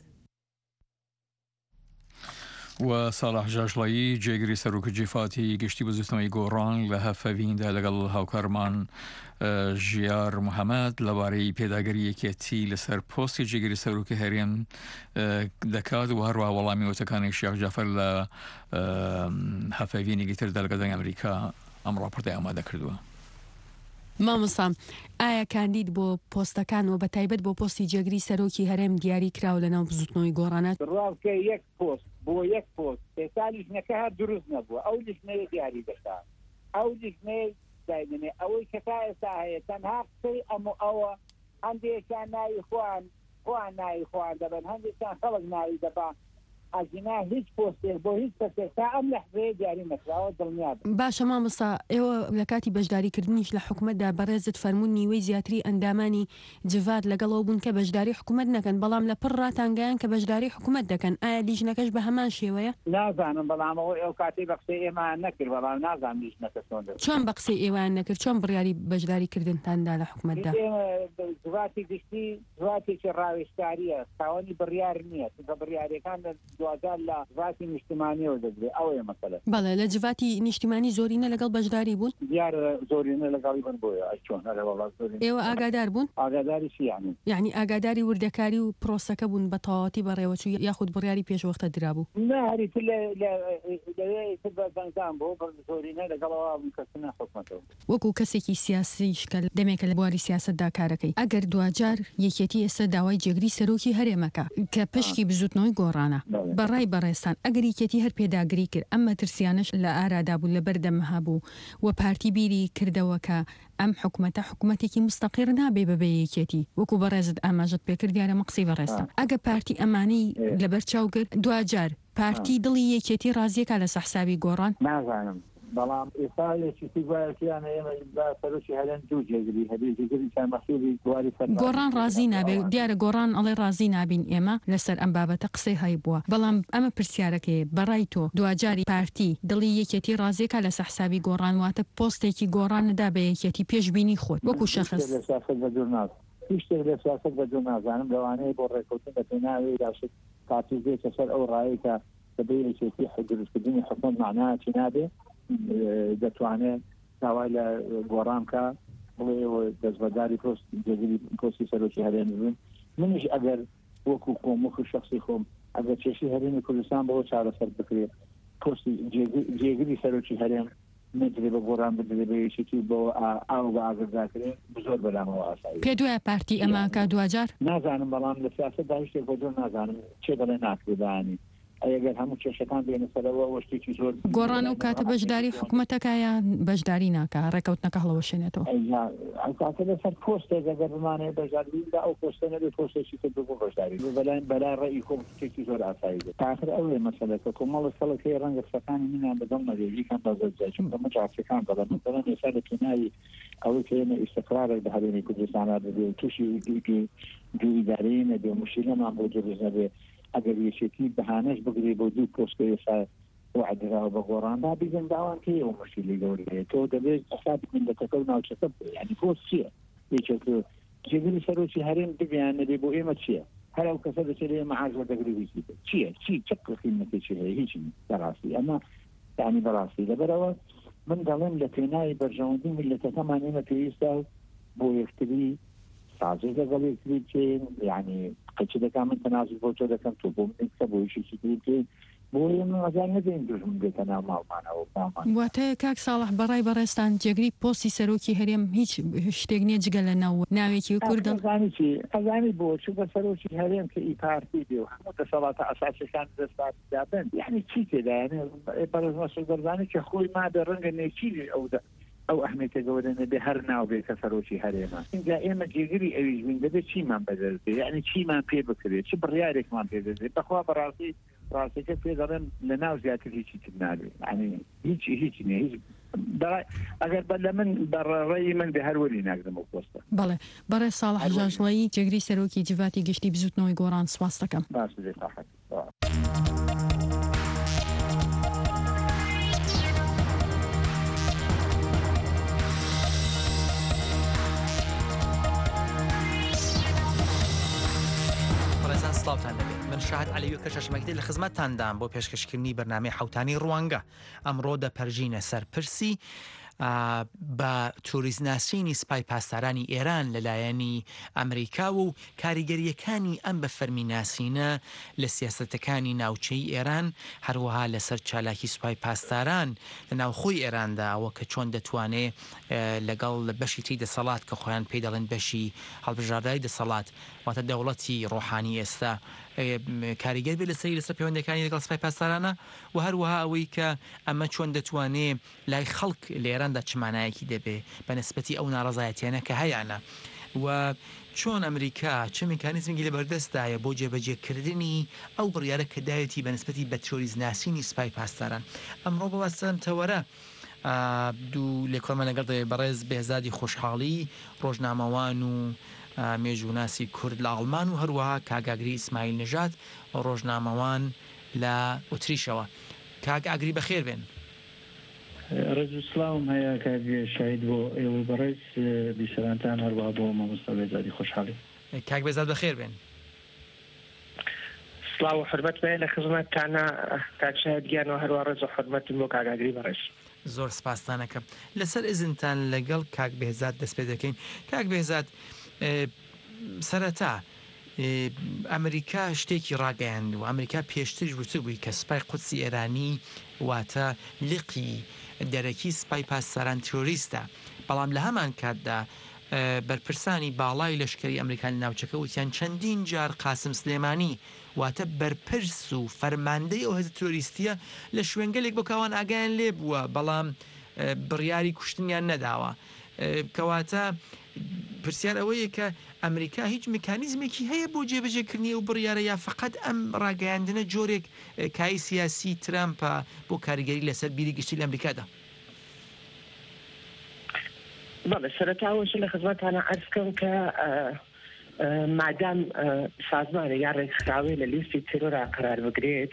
و ساڵح جاشڵایی جێگری سەرۆک جێفاتی گشتی بە زستەمەی گۆڕان لە هەفەویندا لەگەڵ هاوکارمان ژیار محەممەد لەبارەی پێداگەری یەکێتی لەسەر پۆستی جێگری سەرۆکی هەرێم دەکات و هەروە وەڵامی وتەکانی شیخ جەفەر لە هەفەوینێکی تردا لەگەڵ دەنگی ئەمریکا ئەم ڕاپۆرتەی ئامادە کردووە. مامۆستا ئایا کاندید بۆ پۆستەکانەوە بە تایبەت بۆ پۆستی جێگری سەرۆکی هەرێم دیاری کراوە لە ناو بزوتنەوەی گۆڕانات ڕاوکە یەک پۆست بۆ یەک پۆست ئێستا لیژنەکە هەر دروست نەبووە ئەو لیژنەیە دیاری دەکات ئەو لیژنەیە داینێ ئەوەی کە تا ئێستا هەیە تەنها قسەی ئەم ئەوە هەندێکیان ناوی خوان خوان ناوی خوان دەبن هەندێکیان خەڵک ناوی دەبا ئەژینا هیچ پۆستێک بۆ هیچ کەسێک تا ئەم لەحظەیە دیاری نەکراوە دڵنیا بن. باشە مامۆستا ئێوە لە کاتی بەشداریکردنیش لە حکوومەتدا بەڕێزت فەرموون نیوەی زیاتری ئەندامانی جڤات لەگەڵەوە بوون کە بەشداری حکوومەت نەکەن بەڵام لە پڕ ڕاتانگەیان کە بەشداری حکوومەت دەکەن ئایا لیژنەکەش بە هەمان شێوەیە؟ نازانم بەڵام ئەوە ئێو کاتی بە قسەی ئێمان نەکرد بەڵام نازانم لیژنەکە چۆن دەبێت. چۆن بە قسەی ئێوان نەکرد چۆن بڕیاری بەشداریکردنتاندا لە حکوومەتدا؟ جواتی گشتی جواتێکی ڕاوێژکاریە خاوەنی بڕیار نییە چونکە بڕیارەکان دوازار لە ڕاتی نیشتیمانیەوە دەگرێت ئەوەیە مەسەلە. بەڵێ لە جڤاتی نیشتیمانی زۆرینە لەگەڵ بەشداری بوون دیارە زۆرینە لەگەڵی بن بۆیە چۆن هەرە وڵات زۆرینە. ئێوە ئاگادار بوون؟ ئاگاداری چی یعنی؟ یعنی ئاگاداری وردەکاری و پرۆسەکە بوون بە تەواوەتی بەڕێوەچوو یاخود بڕیاری پێشوەختە درابوو؟ نه هەریتر لەوەی تر بەزانگان بۆ زۆرینە لەگەڵەوە بوون کەسنە حکومەتەوە. وەکو کەسێکی سیاسیشکە دەمێکە لە بواری سیاستدا کارەکەی ئەگەر دوجار یەکێتی ئێستا داوای جێگری سەرۆکی هەرێمەکە کە پشکی بزوتنەوەی گۆڕانە بەڕای بەڕێستان ئەگەر یەکێتی هەر پێداگری کرد ئەمە ترسیانش لە ئارادا بوو لە بەردەمەها بوو و پارتی بیری کردەوە کە ئەم حکومەتە حکومەتێکی مستەقیر نابێ بەبێ یەکێتی وەکو بەڕێزت ئاماژت پێکرد دیارە مەقسی بەڕێستە ئەگە پارتی ئەمانەی لەبەرچاو کرد دوجار پارتی دڵی یەکێتی ڕازیەکە لە سەحسابی گۆڕان نازانم بەڵام ئێستاێکی گوایەتیانە ئێمە سەرۆکی هەرێن دوو جێگری هەبێ جێگری چند مەسئولی دواری گۆڕان ڕازی نابێ دیارە گۆڕان ئەڵێ ڕازی نابین ئێمە لەسەر ئەم بابەتە قسەی هەی بووە بەڵام ئەمە پرسیارەکەی بەڕای تۆ دوجاری پارتی دڵی یەکێتی ڕازیەکە لە سەحسابی گۆڕان واتە پۆستێکی گۆڕان ندا بە یەکێتی پێشبینی خۆت وەکو شەخص هیچ شتێک لە سیاست بەجۆ نازانم لەوانەیە بۆ ڕێکەوتن بە پێناوی یاشت پارتی بێتە سەر ئەو ڕایەکە دەبێ یەکێتی دروستکردنی حکومەت معناچی نابێ دەتوانێت داوای لە گۆڕانکە بڵێ دەستبەرداری پۆست جێگری پۆستی سەرۆکی هەرێم بن منیش ئەگەر وەکو کۆمەڵ شخصی خۆم ئەگەر کێشی هەرێمی کوردستان بەوە چارەسەر بکرێت پۆستی جێگری سەرۆکی هەرێم نەدرێ بە گۆڕان بدرێ بە یەکێتی بۆ ئاو بە ئاگداکرێت زۆر بەلامەوە ئاسایی پێ دوایە پارتی ئەماکە دوجار نازانم بەڵام لە سیاسەتدا هیچ شتێک بۆ زۆر نازانم چێ دەڵێ ناکردانی ئەگەر هەموو کێشەکان بێنە سەرەوە وەشتێکی زۆر گۆڕان و کاتە بەشداری حکومەتەکەیە بەشداری ناکە ڕێکەوتنەکە هەڵەوە شوێنێتەوە کاتە لەسەر پۆستێک ئەگەر بمانێ بەشداریدا ئەو پۆستە نەبێ پۆستێکی تر بۆ بەشداری بەلای بەلای ڕێی خۆم شتێکی زۆر ئاسایی بێت تاخر ئەوەیە مەسەلەکە کۆمەڵە سەڵەکەی ڕەنگە قسەکانی منیان بەدڵ نەبێ یەکەم بەزەرجە چونکە مەجارچەکان دەڵێن مەسەڵەن ئێستا لە پێناوی ئەوەی کە ئێمە ئیستقرارێک بە هەرێمی کوردستانە ببێ و تووشی دوو ئیدارەیە نەبێ و موشکیلەمان بۆ دروست نەبێ ئەگەر یەکێتی بەهانەش بگرێ بۆ دوو پۆستە ئێستا وعدراوە بە گۆڕاندا بیگەن داوان پێ و مشکلی گەورەیە تۆ دەبێت حساب ملەتەکە و ناوچەکە ینی پۆست چییە یەکێک جێگری سەرۆکی هەرێم بگەیان نەبێ بۆ ئێمە چییە هەر ئەو کەسە دەچێت ئێمە عاجز دەگری ویسی چییە چی چ قیمەتێکی هەیە هیچی بەڕاستی ئەمە یعنی بەڕاستی لەبەرەوە من دەڵێم لە پێناوی بەرژەوەندی ملەتەکەمان ئێمە پێویستە بۆ یەکتری سازش لەگەڵ یەکتری بکەین یعنی قەچی دەکا من تەنازل بۆ تۆ دەکەم تۆ بۆ من کە بۆ یەکێکی تری بکەین بۆ ئێمە ئەزار نەدەین دوژمن بێتە ناو ماڵمانەوە بامان واتە کاک ساڵح بەڕای بەڕێستان جێگری پۆستی سەرۆکی هەرێم هیچ شتێک نییە جگە لە ناو ناوێکی کوردن ئەزانی بۆ چوو بە سەرۆکی هەرێم کە ئیپارتی بێ و هەموو دەسەڵاتە ئەساسیەکان دەستدابن یعنی چی تێدایانێ بەڕێز مەسعود بەرزانی کە خۆی ما بە ڕەنگە نێچی ئەو ئەو ئەحمێتە گەورەنە بێ هەر ناو بێت کە سەرۆکی هەرێمە اینجا ئێمە جێگری ئەویش بین دەبێت چیمان بەدەست بێ یعنی چیمان پێ بکرێت چ بڕیارێکمان پێ دەبێت بەخوا بەڕاستی ڕاستەکە پێ دەڵێن لە ناو زیاتر هیچی تر نابێت ینی هیچی هیچی نیە هیچ ئەگەر بە لە من بەڕێی من بێ هەروەری ناگرم و پۆستە بەڵێ بەڕێ ساڵح جاژڵەیی جێگری سەرۆکی جڤاتی گشتی بزوتنەوەی گۆڕان سواس دەکەم باش بێت تاقەت سلااوان دەبێت من شاهد علیوی کە شەشمەکدی لە خزمەتتاندام بۆ پێشکەشکردنی بەرنامەی حوتانی ڕوانگە ئەمڕۆ دەپەرژینە سەرپرسی بە توریزناسیینی سپای پاسدارانی ئێران لەلایەنی ئەمریکا و کاریگەریەکانی ئەم بە فەرمی ناسینە لە سیاسەتەکانی ناوچەی ئێران هەروەها لەسەر چالاکی سوپای پاسداران لە ناوخۆی ئێراندا ئەوە کە چۆن دەتوانێت لەگەڵ لە بەشی تی دەسەڵات کە خۆیان پێی دەڵێن بەشی هەڵبژاردای دەسەڵات واتە دەوڵەتی ڕۆحانی ئێستا کاریگەر بێت لەسەری لەسەر پەیوەندەکانی لەگەڵ سپای پاسدارانە و هەروەها ئەوەی کە ئەمە چۆن دەتوانێت لای خەڵک لە ئێراندا چمانایەکی دەبێ بە نسبەتی ئەو ناڕەزایەتیانە کە هەیەە و چۆن ئەمریکا چه میکانیزمێکی لە بەردەستدایە بۆ جێبەجێکردنی ئەو بڕیارە کە دایەتی بە نسبەتی بە تۆریزناسیینی سپای پاسداران ئەمڕۆ بە وەستەمتەوەرە دوو لێکۆڵمە لەگەڵ بەڕێز بێزادی خۆشحاڵی ڕۆژنامەوان و مێژووناسی کورد لە ئاڵمان و هەروەها کاگاگری ئیسماعیل نژاد ڕۆژنامەوان لە ئوتریشەوە کاگ ئاگری بەخێر بێن ڕێز و سلااوم هەیە کاگێ شاید بۆ ئێوە بەڕێز بیسەرانتان هەروە بۆ مامۆستا بێزادی خۆشحاڵی کاک بێزاد بەخێر بێن سلااو حرمەت بێ لە خزمەتتانە کاکشایەتگیان و هەروە ڕێز و حرمەتم بۆ کاگاگری بەڕێز. زۆر سپاسانەکەم لەسەر ئزنتان لەگەڵ کاک بێزاد دەست پێ دەکەین. کاک بێزاد سەرەتا ئەمریکا شتێکی ڕاگەیاند و ئەمریکا پێشتر وتر بووی کە سوپای قودسی ئێرانی واتە لقی دەرەکی سوپای پاسداران تۆریستە، بەڵام لە هەمان کاتدا بەرپرسانی باڵای لەشکری ئەمریکانی ناوچەکە وتیان چەندین جار قاسم سلێمانی واتە بەرپرس و فەرماندەی ئەو هێزە تۆریستیە لە شوێنگەلێک بۆ کاوان ئاگایان لێ بووە، بەڵام بڕیاری کوشتنیان نەداوە. کەواتە پرسیار ئەوەیە کە ئەمریکا هیچ میکانیزمێکی هەیە بۆ جێبەجێکردنی و بڕیارە یا فقط ئەم ڕاگەیاندنە جۆرێک کای سیاسی ترامپە بۆ کاریگەری لەسەر بیری گشتی لە ئەمریکادا؟ بەڵێ سەرەتاوەش لە خزمەتانە عەرزکەم کە مادام سازمانە یا ڕێکخراوی لە لیستی تیرۆرا قرار بگرێت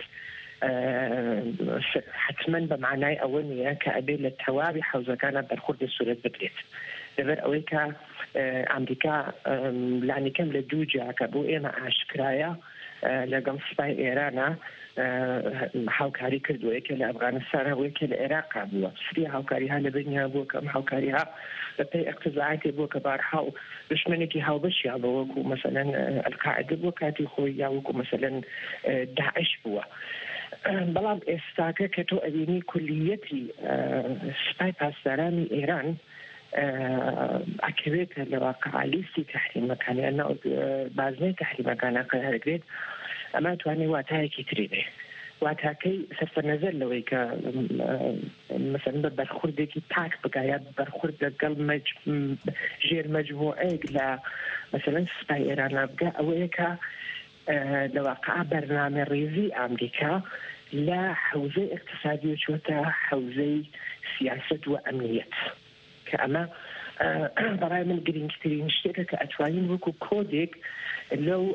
حتما بە معنای ئەوە نییە کە ئەبێت لە تەواوی حوزەکانە بەرخوردی سوورەت بدرێت، لەبەر ئەوەی کە ئەمریکا لانیکەم لە دوو جاکە بۆ ئێمە ئاشکرایە لەگەڵ سوپای ئێرانە هاوکاری کردووە، یەکێ لە ئەفغانستانە و یەکێ لە عێراقا بووە. سری هاوکاریها لە بینیا بووە کە ئەم هاوکاریها بەپێی اقتزاعاتی بووە کە بارها و دشمنێکی هاوبەشیان بە وەکو مەسەلەن ئەلقاعیدە بووە کاتی خۆی یا وەکو مەسەلەن داعش بووە. بەڵام ئێستاکە کە تۆ ئەبینی کولیەتی سوپای پاسدارانی ئێران ئەکەوێتە لە واقع لیستی تەحریمەکان یان بازنەی تەحریمەکانە قەرارەگرێت، ئەمە توانێت واتایەکی تری بێ. واتاکەی سەرفەنەزەر لەوەی کە مەسەلەن بە بەرخوردێکی تاک بگایە بەرخورد لەگەڵ ژێر مەجموعەیەک لە مەسەلەن سوپای ئێرانە بگە، ئەوەیە کە لە واقع بەرنامە ڕێزی ئەمریکا لە حوزەی اقتصادی چۆتە حوزەی سیاست و ئەمنیەت، کە ئەمە بەڕای من گرنگترین شتێکە کە ئەتوانین وەکو کۆدێک لەو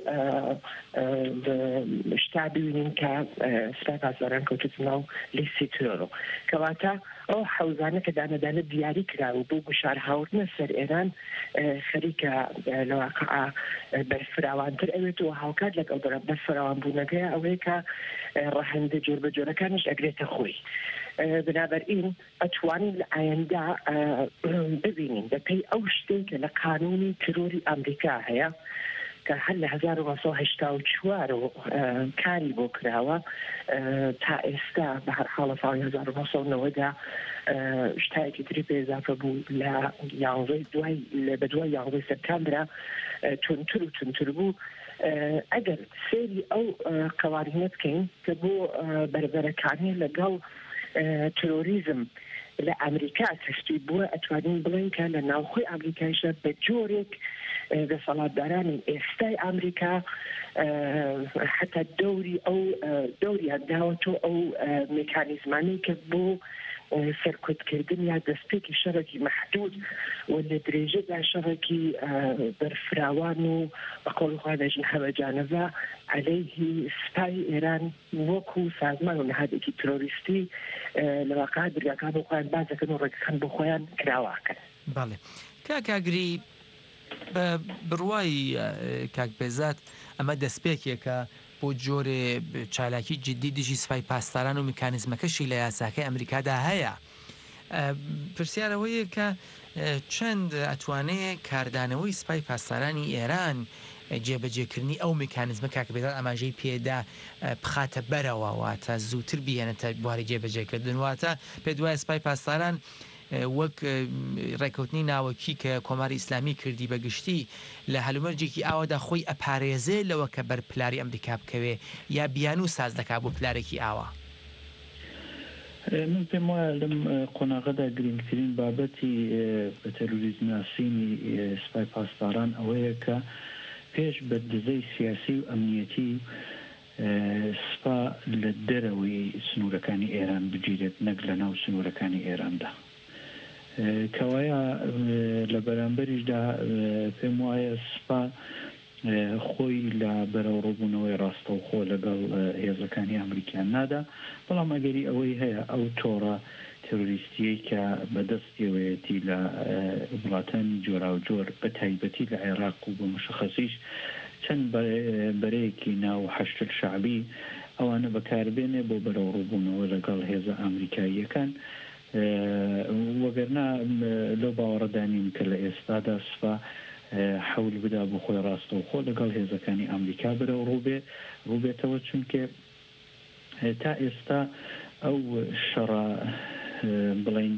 شتا ببینین کە سوپای پاسداران کەوتوتە ناو لیستی ترۆرۆ، کەواتە ئەو حوزانە کە دانەدانە دیاری کراوە بۆ گوشار هاوردنە سەر ئێران خەریکە لە واقع بەرفراوانتر ئەوێتەوە هاوکات لەگەڵ بەرفراوان بوونەکەیە ئەوەیە کە ڕەهەندە جۆر بە جۆرەکانش ئەگرێتە خۆی. بنابراین ئەتوانین لە ئایندا ببینین بەپێی ئەو شتێکە لە قانونی ترۆری ئەمریکا هەیە کە هەر لە هەزار و نۆ سەد و هەشتا و چوار کاری بۆ کراوە تا ئێستا بە هەر حاڵە ساڵی هەزار و نۆ سەد و نەوەدا شتایەکی تری پێ ئێزافە بوو لە یانزەی دوای بە دوای یانزەی سەپتەمبرە تونتر و تونتر بوو. ئەگەر سێری ئەو قەوانینە بکەین کە بۆ بەربەرەکانی لەگەڵ تۆریزم لە ئەمریکا کەشتی بووە، ئەتوانین بڵێن کە لە ناوخۆی ئەمریکایشە بە جۆرێک دەسەڵاتدارانی ئێستای ئەمریکا حتا دەوری ئەو دەوریان داوەتەوە ئەو میکانیزمانەی کە بۆ سەرکوتکردن یا دەستپێکی شەڕێکی مەحدود و لە درێژەدا شەڕێکی بەرفراوان و بەقۆڵ خۆدەژن هەمەجانەڤە عەلەیهی سوپای ئێران وەکو سازمان و نەهادێکی ترۆریستی لە واقع دەرگاکان بۆ خۆیان بازەکەن و ڕێگەکان بۆ خۆیان کراواکەن. بەڵێ کاکاگری بە بڕوای کاک بێزاد ئەمە دەستپێکێکە بۆ جۆرێ چالاکی جددی دژی سوپای پاسداران و میکانیزمەکەشی لە یاساکەی ئەمریکادا هەیە. پرسیارەوەیە کە چەند ئەتوانەیە کاردانەوەی سوپای پاسدارانی ئێران جێبەجێکردنی ئەو میکانیزمە کاک بێزاد ئاماژەی پێدا بخاتە بەرەوە واتە زووتر بێنێتە بواری جێبەجێکردن، واتە پێ دوای سوپای پاسداران وەک ڕێکەوتنی ناوەکی کە کۆماری ئیسلامی کردی بەگشتی لە هەلومەرجێکی ئاوادا خۆی ئەپارێزێ لەوە کە بەر پلاری ئەمریکا بکەوێ یا بیان و ساز دەکا بۆ پلارێکی ئاوا؟ من پێم وایە لەم قۆناغەدا گرنگترین بابەتی بە تەروریزم ناسینی سوپای پاسداران ئەوەیە کە پێش بە دزەی سیاسی و ئەمنیەتی سوپا لە دەرەوەی سنوورەکانی ئێران بگیرێت نەک لە ناو سنوورەکانی ئێراندا، کەوایە لە بەرامبەریشدا پێم وایە سوپا خۆی لە بەرەو ڕووبوونەوەی ڕاستەوخۆ لەگەڵ هێزەکانی ئەمریکیان نادا، بەڵام ئەگەری ئەوەی هەیە ئەو تۆڕە تێروریستیەی کە بەدەستیەوەیەتی لە وڵاتانی جۆرا و جۆر بە تایبەتی لە عێراق و بە مشخەسیش چەند بەرەیەکی ناو حەشتر شعبی ئەوانە بەکاربێنێ بۆ بەرەو ڕووبوونەوە لەگەڵ هێزە ئەمریکاییەکان وەگەرنا لەو باوەڕدانین کە لە ئێستادا سوپا حەول بدا بۆ خۆی ڕاستەوخۆ لەگەڵ هێزەکانی ئەمریکا بەرەو ڕووبێ ڕووبێتەوە چونکە تا ئێستا ئەو شەڕە بڵین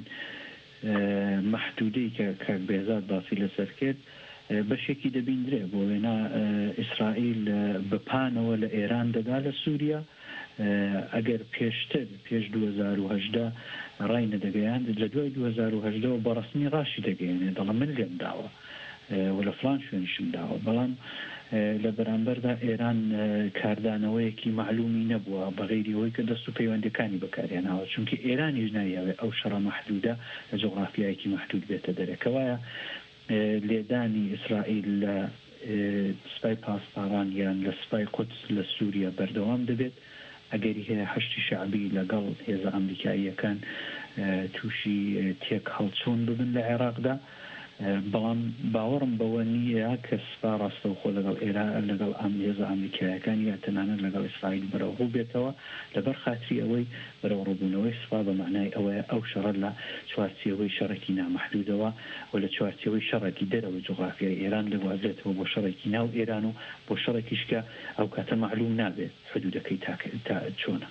مەحدودەی کە کاک بێزاد باسی لەسەر کرد بەشێکی دەبیندرێ بۆ وێنا ئیسرائیل بپانەوە لە ئێران دەدا لە سووریا ئەگەر پێشتر پێش دو هەزار و هەژدە ڕای نەدەگەیان لە دوای دو هەزار و هەژدەوە بەڕەسمی ڕاشی دەگەیانێ دەڵە من لێم داوە و لە فلان شوێنشم داوە بەڵام لە بەرامبەردا ئێران کاردانەوەیەکی معلومی نەبووە بەغیری ئەوەی کە دەست و پەیوەندەکانی بەکارهێناوە چونکە ئێرانیش نایەوێت ئەو شەڕە مەحدودە لە جوغرافیایەکی مەحدود بێتە دەرەکەوایە لێدانی ئیسرائیل لە سپای پاسداران یان لە سپای قودس لە سووریا بەردەوام دەبێت ئەگەری هەیە هەشتی شعبی لەگەڵ هێزە ئەمریکاییەکان تووشی تێک هەڵچوون ببن لە عێراقدا بەڵام باوەڕم بەوە نییە کە سپا ڕاستەوخۆ لەگەڵ ئێرا لەگەڵ ئەم هێزە ئەمریکایەکان یا تەنانەت لەگەڵ ئیسرائیل بەرەو ڕوو بێتەوە لەبەر خاچی ئەوەی بەرەو ڕووبوونەوەی سپا بە معنای ئەوەیە ئەو شەڕە لە چوارچێوەی شەڕێکی نامەحدودەوە و لە چوارچێوەی شەڕێکی دەرەوەی جوغرافیای ئێران لەوازێتەوە بۆ شەڕێکی ناو ئێران و بۆ شەڕێکیش کە ئەو کاتە معلوم نابێت حدودەکەی تا چۆنە.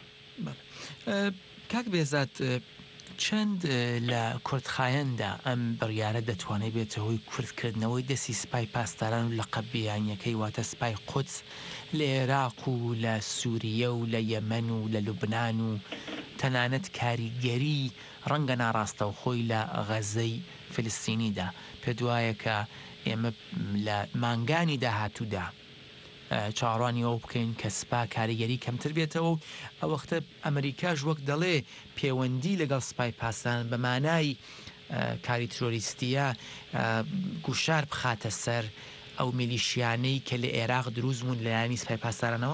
کاک بێزاد چەند لە کوردخایەندا ئەم بڕیارە دەتوانێت بێتە هۆی کوردکردنەوەی دەستی سپای پاسداران و لە قەبیانیەکەی واتە سپای قودس لە عێراق و لە سووریە و لە یەمەن و لە لوبنان و تەنانەت کاریگەری ڕەنگە ناڕاستەوخۆی لە غەزەی فلستینیدا پێ دوایە کە ئێمە لە مانگانی داهاتوودا چاڕوانی ئەو بکەین کە سپا کاریگەری کەمتر بێتەوە و ئەو وەختە ئەمریکاش وەک دەڵێ پەیوەندی لەگەڵ سپای پاسداران بە مانای کاری ترۆریستیە گوشار بخاتە سەر ئەو میلیشیانەی کە لە عێراق دروست بوون لەلایەنی سپای پاسدارانەوە؟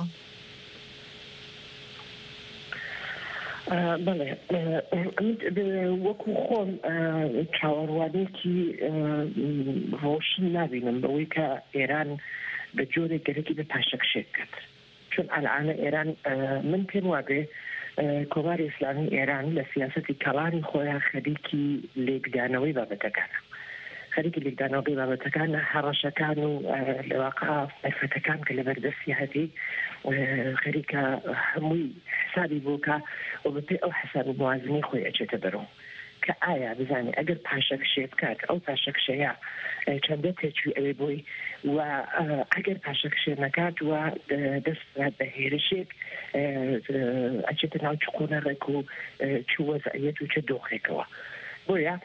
بەڵێ وەکو خۆم چاوەڕوانێکی ڕۆشن نبینم بەوەی کە ئێران بە جۆرێک گەرەکی بە پاشەکشێک کرد چون ئەلعانە ئێران من پێم وابێ کۆماری ئیسلامی ئێران لە سیاسەتی کەڵانی خۆیان خەریکی لێکدانەوەی بابەتەکانە خەریکی لێکدانەوەی بابەتەکانە هەڕەشەکان و لەواقع مەرفەتەکان کە لە بەردەستی هەتی خەریکە هەمووی حسابی بووکە و بەپێ ئەو حساب موازنی خۆی ئەچێتە بەرەو کە ئایا بزانێ ئەگەر پاشەکشێ بکات ئەو پاشەکشەیە چەندە تێچوی ئەوێ بۆی و ئەگەر پاشەکشێ نەکات و دەست بە هێرشێک ئەچێتە ناو چ قۆنەڕێک و چ وەزعیەت و چه دۆخێکەوە بۆیە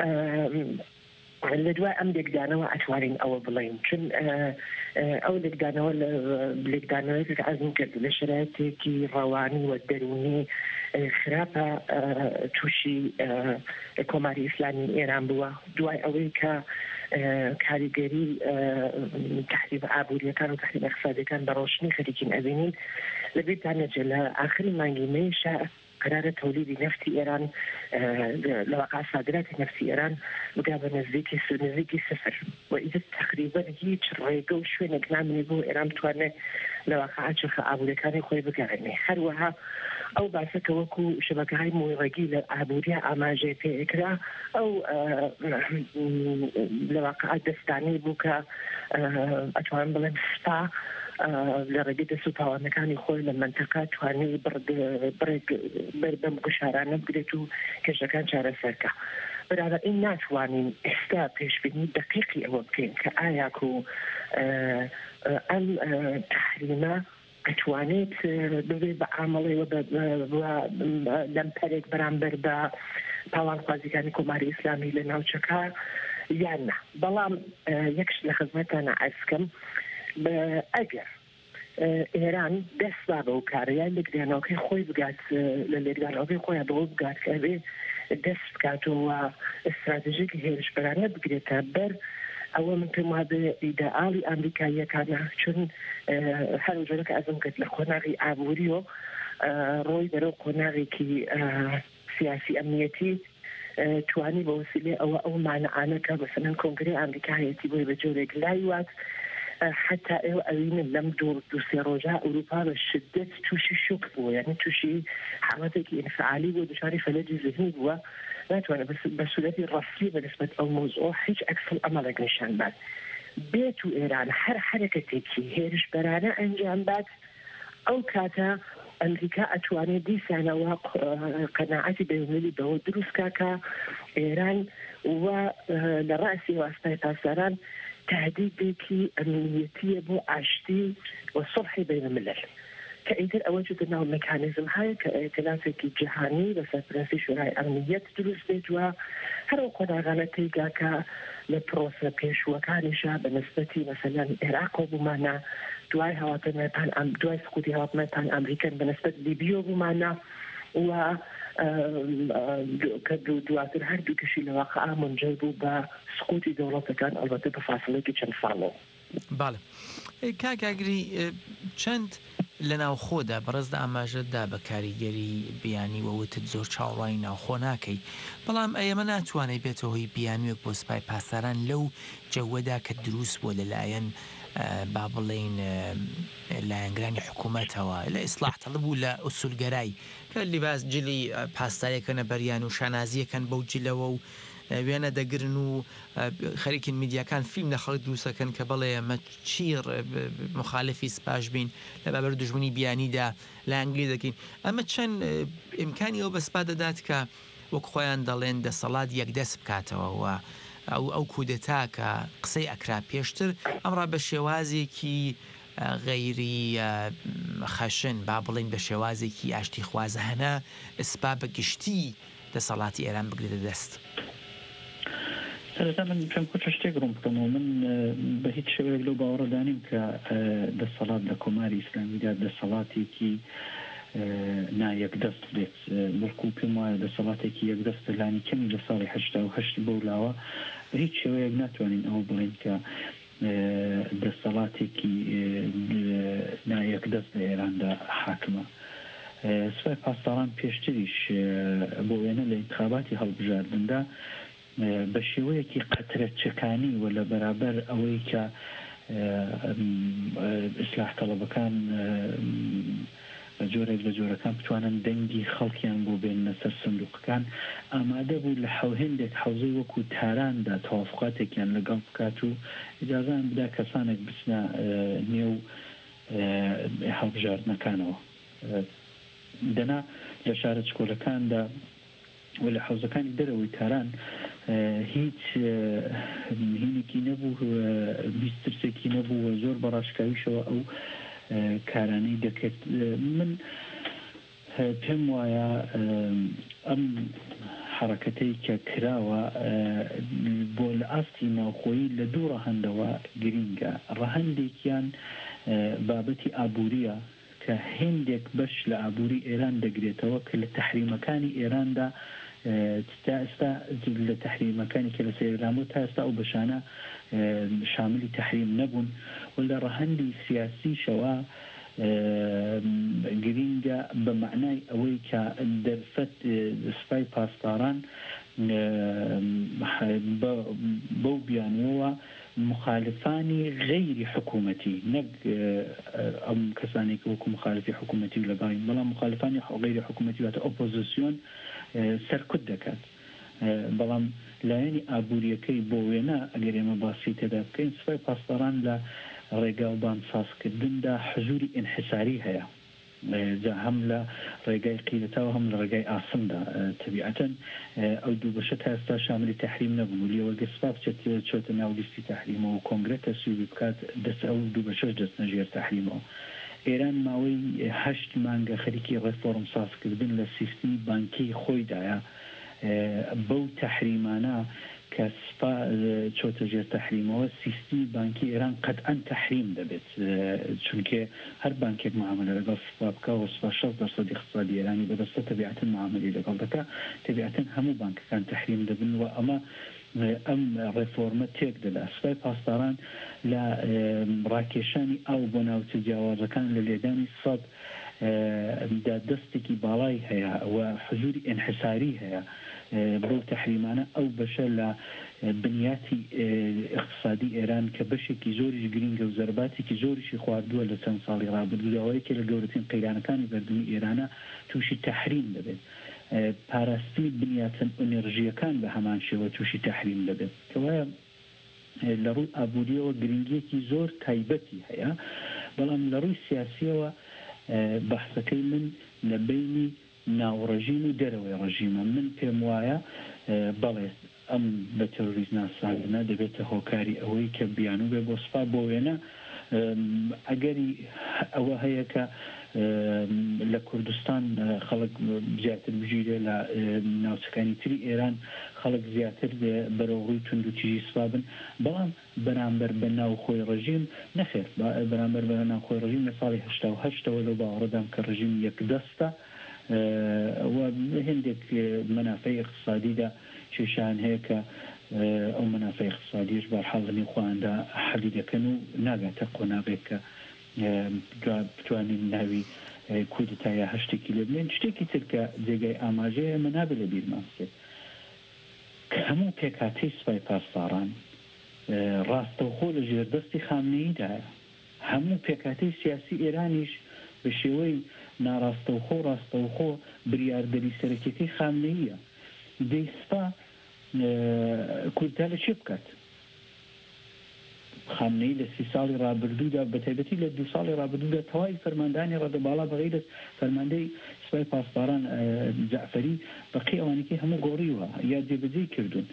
لە دوای ئەم لێکدانەوە ئەتوانین ئەوە بڵین چون ئەو لێکدانەوە لێکدانەوەی ئەزم کرد لە شرایەتێکی ڕەوانی و دەرونی خراپە تووشی کۆماری ئیسلامی ئێران بووە دوای ئەوەی کە کاریگەری تحریب ئابوووریەکان و تحریب اقتصادیەکان بە ڕۆشنی خەریکین ئەبینین لەبیرتانەجێ لە ئاخری مانگی مەیشە قرارە تۆلیدی نفتی ئێران لەواقع صادراتی نفتی ئێران بگا بە نزدیکی نزدیکی سفر و ئیدە تقریبا هیچ ڕێگە و شوێنێک نامێ بۆ ئێران بتوانێت لەواقع چرخە ئابوووریەکانی خۆی بگەڕێنێ هەروەها ئەو باسەکە وەکو شەبەکەهای مۆیڕەگی لە ئابوووریە ئاماژێ پێکرا ئەو لەواقع دەستانی بوو کە ئەتوان بڵێن سپا لە ڕێگەی دەست و پاوانەکانی خۆی لە منتەقا توانێت بڕێک بەم گوشارانە بگرێت و کێشەکان چارەسەرکە بەرابەر این ناتوانین ئێستا پێشبینی دقیقی ئەوە بکەین کە ئایا و ئەم تحریمە ئەتوانێت ببێ بە ئامەڵەوە لەم پەرێک بەرامبەر بە پاوانخوازیەکانی کۆماری ئیسلامی لە ناوچەکە یان نا بەڵام یەکش لە خزمەتانە ئەسکەم ئەگەر ئێران دەستا بە و کارەیان لێکدانەوەکەی خۆی بگات لە لێکدانەوەکەی خۆیان بەوە بگات کە ئەبێ دەست بکاتەوە ئستراتژیکی هێرشبەرانە بگرێتە بەر ئەوە من پێم وابێ ئیدەئاڵی ئەمریکاییەکانە چون هەر جۆرەکە ئەزم کرد لە قۆناغی ئابووریەوە ڕۆی بەرەو قۆناغێکی سیاسی ئەمنیەتی توانی بە وسیلێ ئەوە ئەو مانەعانەکە بەسەرەن کۆنگرەی ئەمریکایەتی بۆی بە جۆرێک لای وات حتى ئەوین لەم دوو دوسێ ڕۆژە ئەوروپا بە شدت تووشی شوک بووە یعنی تووشی حالەتێکی ئینفعالی بۆ دچاری فەلەجی ذهنی بووە ناتوانێت بە سوورەتی ڕەسمی بەنسبەت ئەو مۆزوع هیچ عەکسڵ ئەمەڵێک نیشان بات بێت و ئێران هەر حرەکەتێکی هێرش بەرانە ئەنجام بات ئەو کاتە ئەمریکا ئەتوانێت دیسانەوە قەناعەتی بەیونەلی بەوە دروستکە کە ئێران و لە ڕاستی واستای پاسداران تهدیدێکی ئەمنیەتیە بۆ ئاشتی و سڵحی بین الملل کە ئیتر ئەوە جدە ناو مەکانیزم هەیە کە ئێتلافێکی جیهانی بە سەرپرستی شورای ئەمنیەت دروست بێت و هەرو قۆناغانە تێیدا کە لە پرۆسە پێشوەکانیشە بە نسبەتی مەسەلەن عێراق بوومانە دوای هەواتنەوەی پان دوای سقوطی هەواتنەوەی پان ئەمریکن بە نسبەت لیبیۆ بوومانە و کە دواتر هەردوو کشی لە واقعا منجر بوو بە سقوطی دەوڵەتەکان ئەلبەتە بە فاصلەیەکی چەند ساڵەوە. باڵێ کاکاگری چەند لە ناوخۆدا بەڕێزدا ئاماژەتدا بە کاریگەری بیانی وەوتت زۆر چاوەڕوانی ناوخۆ ناکەی بەڵام ئەمە ناتوانێت بێتەوە هۆی بیانوێک بۆ سوپای پاسداران لەو جەوەدا کە دروست بووە لەلایەن با بڵێن لایەنگرانی حکوومەتەوە لە ئیسلاح تەڵب بوو لە ئوسولگەرای کە لیباس جلی پاسداریەکەنە بەریان و شانازیەکەن بەو جلەوە و وێنە دەگرن و خەریکن میدیاکان فیلم لە خەڵک دروستەکەن کە بڵێ ئەمە چیر مخالفی سپاش بین لە بابەر دژمنی بیانیدا لە ئەنگلی دەکەین ئەمە چەند ئیمکانی ئەو بەسپا دەدات کە وەک خۆیان دەڵێن دەسەڵات یەکدەست بکاتەوە و ئەو ئەو کودەتا کە قسەی ئەکرا پێشتر ئەمڕا بە شێوازێکی غەیری خەشن با بڵین بە شێوازێکی ئاشتی خوازە هەنا ئسپا بە گشتی دەسەڵاتی ئێران بگرێتە دەست. سەرەتا من پێم خۆ شتێک ڕوون بکەمەوە من بە هیچ شێوەیەک لەو باوەڕدانیم کە دەسەڵات لە کۆماری ئیسلامیدا دەسەڵاتێکی نایەکدەست بێت بەڵکو پێم وایە دەسەڵاتێکی یەکدەست لانی کەمی لە ساڵی هەشتا و هەشت بەولاوە بە هیچ شێوەیەک ناتوانین ئەوە بڵین کە دەسەڵاتێکی نایەکدەست لە ئێراندا حاکمە. سوپای پاسداران پێشتریش بۆ وێنە لە انتخاباتی هەڵبژاردندا بە شێوەیەکی قەترەچەکانی و لە بەرابەر ئەوەی کە ئیسلاح تەڵەبەکان جۆرێک لە جۆرەکان بتوانن دەنگی خەڵکیان بۆ بێنە سەر سندوقەکان ئامادە بوو لە هەندێک حەوزەی وەکو تاراندا تەوافقاتێکیان لەگەڵ بکات و ئیجازان بدا کەسانێک بچنە نێو هەڵبژاردنەکانەوە دەنا لە شارە چکۆلەکاندا و لە حەوزەکانی دەرەوەی تاران هیچ هینێکی نەبوو بیسترسێکی نەبوو و زۆر بەڕاشکاویشەوە ئەو کارانەی دەکرد. من پێم وایە ئەم حرەکەتەی کە کراوە بۆ لە ئاستی ناوخۆیی لە دوو ڕەهەندەوە گرینگە. ڕەهەندێکیان بابەتی ئابووریە کە هێندێک بەش لە ئابووری ئێران دەگرێتەوە کە لە تەحریمەکانی ئێراندا تا ئێستا لە تەحریمەکانی کە لە سەیرلامۆ تا ئێستا ئەو بەشانە شاملی تەحریم نەبوون و لە ڕەهەندی سیاسی شەوە گرینگە بە معنای ئەوەی کە دەرفەت سوپای پاسداران بەو بیانەوە مخالفانی غیری حکوومەتی نەک ئەم کەسانی کە وەکو مخالفی حکوومەتی لەگەڵین بەڵام مخالفانی غیری حکوومەتی واتە ئۆپۆزیسیۆن سەرکوت دەکات. بەڵام لایەنی ئابووریەکەی بۆ وێنە ئەگەر ئێمە باسی تێدا بکەین سوپای پاسداران لە ڕێگا و بانسازکردندا حزوری ئینحساری هەیە هەم لە ڕێگای قیلەتەوە هەم لە ڕێگای ئاسمدا تەبیعەتەن ئەو دوو بەشە تا ئێستا شاملی تەحریم نەبوون و لێوەرگە سوپا بچێت چۆتە ناو لیستی تەحریمەوە و کۆنگرێتە سووی بکات دەست ئەو دوو بەشەش دەستنە ژێر تەحریمەوە. ئێران ماوەی هەشت مانگە خەریکی ڕێفۆرم سازکردن لە سیستمی بانکی خۆیدایە بەو تەحریمانە کە سپا چۆتە ژێر تەحریمەوە سیستمی بانکی ئێران قەتعەن تەحریم دەبێت چونکە هەر بانکێک معاملە لەگەڵ سپا بکە و سپا شەش دەرسەدی اقتصادی ئێرانی بەدەستە تەبیعەتەن معاملەی لەگەڵ دەکا تەبیعەتەن هەموو بانکەکان تەحریم دەبن و ئەمە ئەم ڕێفۆرمە تێک دەدا. سوپای پاسداران لە ڕاکێشانی ئاو بۆ ناوچە جیاوازەکان لە لێدانی سەد دەستێکی باڵای هەیە و حزوری ئینحساری هەیە بۆ تەحریمانە ئەو بەشە لە بنیاتی اقتصادی ئێران کە بەشێکی زۆریش گرینگە و زەرباتێکی زۆریشی خواردووە لە چەند ساڵی ڕابردووداەوەی کە لە گەورەترین قەیرانەکانی بەردەمی ئێرانە تووشی تەحریم دەبێت پاراستنی بنیاتن ئەنێرژیەکان بە هەمان شێوە تووشی تەحریم دەبێت کەوایە لە ڕووی ئابوووریەوە گرنگیەکی زۆر تایبەتی هەیە بەڵام لە ڕووی سیاسیەوە بەحسەکەی من لە بینی ناوڕژیم و دەرەوەی ڕژیمە من پێم وایە بەڵێ ئەم بە تەروریزم ناساندنە دەبێتە هۆکاری ئەوەی کە بیانوو بێ بۆ سوپا بۆ وێنە ئەگەری ئەوە هەیە کە لە کوردستان خەڵک زیاتر بژیرێ لە ناوچەکانی تری ئێران خەڵک زیاتر بەرەوڕووی تونند و تیژی سوپا بن بەڵام بەرامبەر بە ناوخۆی ڕژیم نەخێت بەرامبەر بە ناوخۆی ڕژیم لە ساڵی هەشتا و هەشتەوە لەو باوەڕدام کە ڕژیم یەک دەستە هەندێک منافعی اقتصادیدا کێشان هەیە کە ئەو منافعی اقتصادیش بەرحەڵنی خواندا حەلی دەکەن و ناگاتە قۆناغێک کە بتوانین ناوی کودتایە هەشتێکی لێ بنێن شتێکی ترکە جێگای ئاماژەیە ئەمە نابێت لە بیرمان بچێت کە هەموو پێکهاتەی سوپای پاسداران ڕاستەوخۆ لە ژێردەستی خامنەییدایە هەموو پێکهاتەی سیاسی ئێرانیش بە شێوەی ناڕاستەوخۆ ڕاستەوخۆ بریاردەری سەرەکیەکەی خامنەییە دەیستا کورتا لە چێ بکات خامنەی لە سی ساڵی ڕابردوودا بە تایبەتی لە دو ساڵی ڕابردوودا تەواوی فەرماندانی ڕەدەباڵا بەغەی لە فەرماندەی سوپای پاسداران جەعفەری بەقی ئەوانێکی هەموو گۆڕیوە یا جێبەجێ کردوون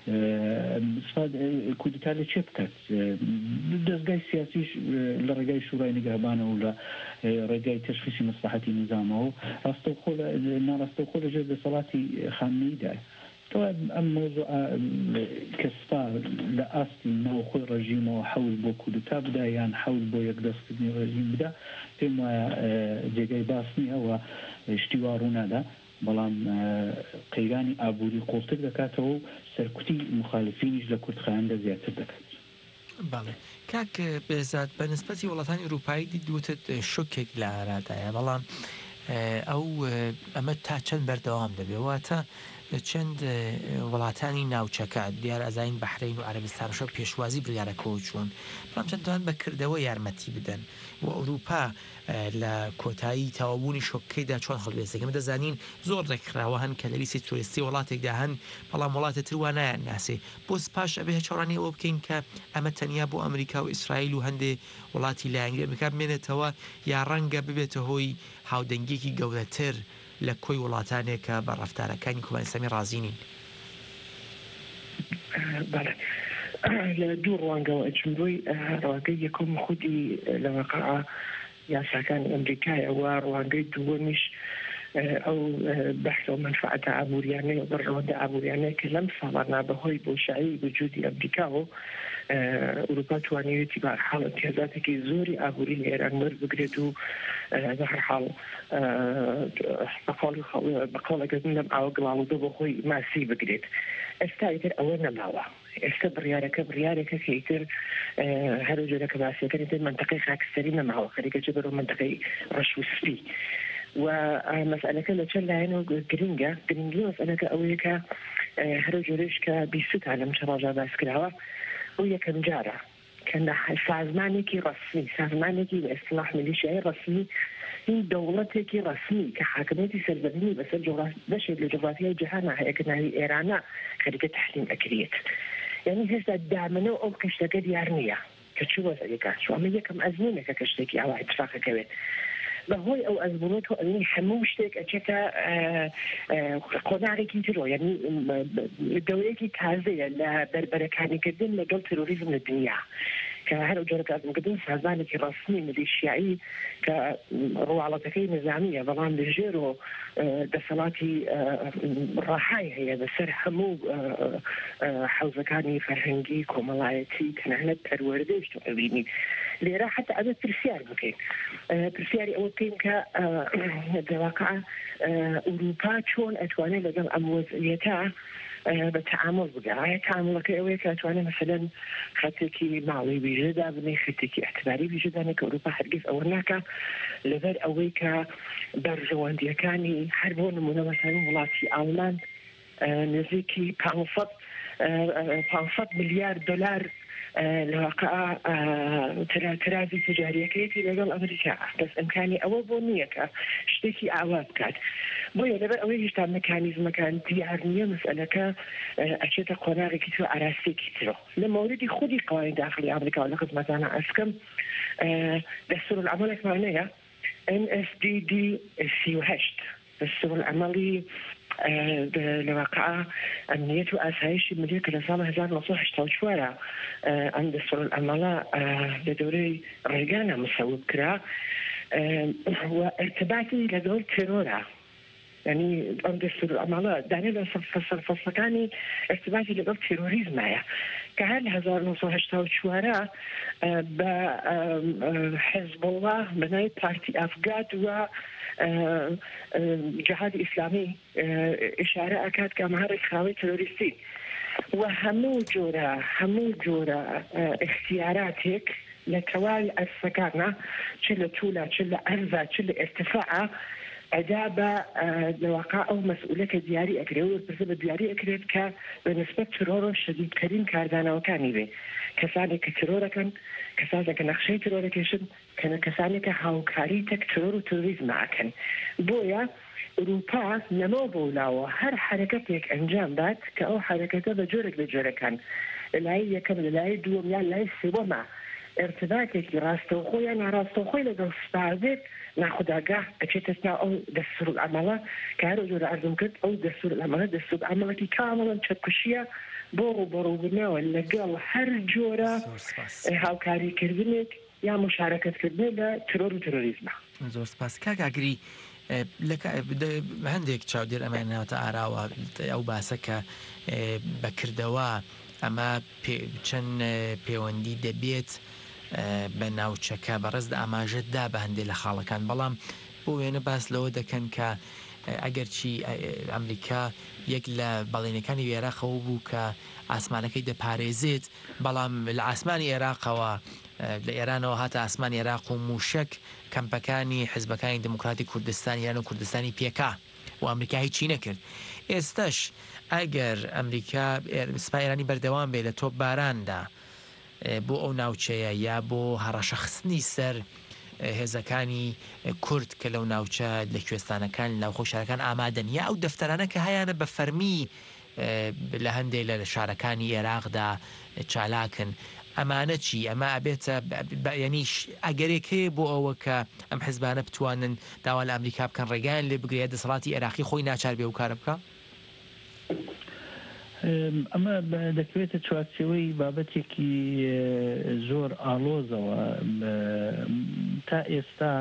کودتا لە چێ بکات دەستگای سیاسیش لە ڕێگای شورای نیگەهبانە و لە ڕێگای تەشخیصی مەسلحەتی نظامەوە ڕاستەوخۆ ناڕاستەوخۆ لەژێر دەسەڵاتی خامنەییدایە ئەم مۆزوع کەستا لە ئاستی ناوخۆی ڕژیمەوە حەول بۆ کودتا بدا یان حەول بۆ یەکدەستکردنی ڕژیم بدا پێم وایە جێگای باس نییە و شتی وا ڕوونادا بەڵام قەیرانی ئابووری قوڵتر دەکاتەوە و سەرکوتی مخالفینیش لە کوردخایاندا زیاتر دەکات. باڵێ کاک بێزاد بە نسبەتی وڵاتانی ئەوروپایی دیدوتت شوکێک لە ئارادایە بەڵام ئەو ئەمە تا چەند بەردەوام دەبێ واتە چەند وڵاتانی ناوچەکە دیار ئەزاین بەحرین و عەرەبستانشە پێشوازی بڕیارەکەەوە چوون بەڵام چەندوان بەکردەوە یارمەتی بدەن و ئەوروپا لە کۆتایی تاوابوونی شۆکەکەیدا چۆن هەڵوێستەکەم دەزانین زۆر ڕێکخراوە هەن کە لە لیستی تۆریستی وڵاتێکدا هەن بەڵام وڵاتە تروانایان ناسێ بۆ سپاش ئەبێ چاوەڕانی ئەوە بکەین کە ئەمە تەنیا بۆ ئەمریکا و ئیسرائیل و هەندێ وڵاتی لایەنگری ئەمریکا بمێنێتەوە یا ڕەنگە ببێتە هۆی هاودەنگێکی گەورەتر لە کۆی وڵاتانێکە بە ڕەفتارەکانی کۆماری ئیسلامی ڕازینین. لە دوو ڕوانگەوە ئەچمبووی ڕواگەی یەکۆم خودی لە وەقعە یاساکانی ئەمریکایەوە ڕوانگەی دووەمیش ئەو بەحث و منفعەتە ئابووریانەی و بڕەوەندە ئابووریانەیە کە لەم ساڵانە بەهۆی بۆشایی وجودی ئەمریکاوە ئەوروپا توانێتی بە هەرحاڵ امتیازاتێکی زۆری ئابووری لە ئێران وەربگرێت و بە هەرحاڵ بەقۆڵەکەن لەم ئاوە گڵاڵودە بۆ خۆی ماسی بگرێت. ئێستا ئیتر ئەوە نەماوە ئێستا بڕیارەکە بڕیارێکە کە ئیتر هەرو جۆرەکە باسیەکەن تر منطقەی خاکستەری نەماوە خەریکە بەرەو منطقەی ڕەش و سپی و مەسئلەکە لە چەند لایەنەوە گرنگە گرنگی مەسئلەکە ئەوەیە کە هەرو جۆرەش کە بیستان لەم چ ڕۆژە باس کراوە ئەو یەکەم جارە کە سازمانێکی ڕسمی سازمانێکی بە ئیستلاح میلیشیای ڕسمی این دەوڵەتێکی ڕسمی کە حاکمیەتی سەربەرینی بەسەر بەشێک لە جغرافیای جیهانە هەیە کە ناوی ئێرانە خەریکە تەحریم ئەکرێت یعنی هێشتا دامنە ئەو کەشتەکە دیار نییە کە چی وەزەیەکە ئەمە یەکەم ئەزمونێکە کەشتێکی ئەوە اتفاقەکەوێت بەهۆی ئەو ئەزمونەت و ئەوەی هەموو شتێک ئەچێتە قۆناغێکی ترۆ یعنی دەورەیەکی تازەیە لە بەربەرەکانیکردن لەگەڵ تەرۆریزم لە دنیا کە هەر جۆرەکردن سازمانێکی ڕسمی ملیشیایی کە ڕواڵەتەکەی نظامیە بەڵام لەژێر و دەسەڵاتی ڕاهای هەیە بەسەر هەموو حەوزەکانی فەرهەنگی کۆمەڵایەتی تەنانەت پەروەردەیش تۆ ئەبینی لێرە حتا ئەبێت پرسیار بکەین پرسیاری ئەوە بکەین کە دەواقع ئەوروپا چۆن ئەتوانێت لەگەڵ ئەم وەزعیەتە بە تەعامل بگەڕایە تەعاملەکە ئەوەیە کە ئەتوانێت مەسەلەن خەتێکی ماڵی ویژەدا بنێ خەتێکی ئەعتباری ویژەدانێت کە ئەوروپا هەرگیز ئەوە ناکە لەبەر ئەوەی کە بەرژەوەندیەکانی هەر بۆ نمونە مەسەلەن وڵاتی ئاڵمان نزیکی پانسەد پانسەد میلیارد دلار لەواقع ترازی تجاریەکەیەتی لەگەڵ ئەمریکا دەس ئەمکانی ئەوە بۆ نییە کە شتێکی ئاوا بکات بۆیە لەبەر ئەوەی هێشتا مەکانیزمەکان دیار نییە مەسئلەکە ئەچێتە قۆناغێکی تر ئاراستێکی ترۆ لە مەوردی خودی قوانین داخلی ئەمریکا و لە خزمەتانە ئەسکەم دەستورالعەمەلێکمانەیە إن إس دي دي سي وهشت دستور العملي لواقع أمنية وأسايش المدير لسالة هزار نصوح هشتا وشوارع عن دستور العملاء لدوري ريغانا مسوب كرا وارتباطي لدور تيرورا يعني أم دستور العملاء دعني لفصل فصلكاني ارتباطي لدور تيروريزم معي كهل هزار نصوح هشتا وشوارع بحزب الله بناي بارتي أفغاد و جهاد إسلامي إشارة أكاد كمهر إخواني تروريستي وهمو جورا همو جورا اختياراتك لكوال السكانة شل طولة شل أرزة شل ارتفاع عجابة لواقع أو مسؤولية دياري أكريو بسبب دياري أكريو كبنسبة ترور شديد كريم كاردانا وكاني بي كساني كترورا كان كساني كنقشي ترورا كيشن كان كساني كهاوكاري تك ترور وتروريزم معكن بويا أوروبا نمو بولاوة هر حركتك أنجام دات كأو حركته بجورك بجورك كان لاي يكمل لاي دوم يعني لاي سوما ارتباطك راستوخوي أنا راستوخوي لدو سبازك ناخد أجاه أشيتسنا أو دستور العملة كهرو جور أرضم كت أو دستور العملة دستور العملة كاملا تشكشية بورو بورو بنا ولا قال هر جورا هاوكاري كردنك يا مشاركة كردنك ترور وتروريزم زور سپاس کاک ئاگری هەندێک چاودێر ئەمانەوەتە ئاراوە ئەو باسە کە بەکردەوە ئەمە چەند پەیوەندی دەبێت بە ناوچەکە بەڕێزدا ئاماژەتدا بە هەندێک لە خاڵەکان بەڵام بۆ وێنە باس لەوە دەکەن کە ئەگەر چی ئەمریکا یەک لە بەڵێنەکانی عێراقەوە بوو کە ئاسمانەکەی دەپارێزێت بەڵام لە ئاسمانی عێراقەوە لە ئێرانەوە هاتە ئاسمانی عێراق و موشک کەمپەکانی حزبەکانی دموکراتی کوردستان یان و کوردستانی پێکا و ئەمریکا هیچی نەکرد ئێستش ئەگەر ئەمریکا سوپای ئێرانی بەردەوام بێ لە تۆپ باراندا بۆ ئەو ناوچەیە یا بۆ هەڕەشەخستنی سەر هێزەکانی کورد کە لەو ناوچە لە کوێستانەکان ناوخۆ شارەکان ئامادەن یا ئەو دەفتەرانە کە هەیەە بە فەرمی لە هەندێک لە شارەکانی عێراقدا چالاکن ئەمانە چی ئەمە ئەبێتە ینی ئەگەرێک هەیە بۆ ئەوە کە ئەم حیزبانە بتوانن داوا لە ئەمریکا بکەن ڕێگایان لێ بگرێت دەسەڵاتی عێراقی خۆی ناچار بێ و کارە بکە ئەمە دەکرێتە چوارچەوەی بابەتێکی زۆر ئاڵۆزەوە تا ئێستا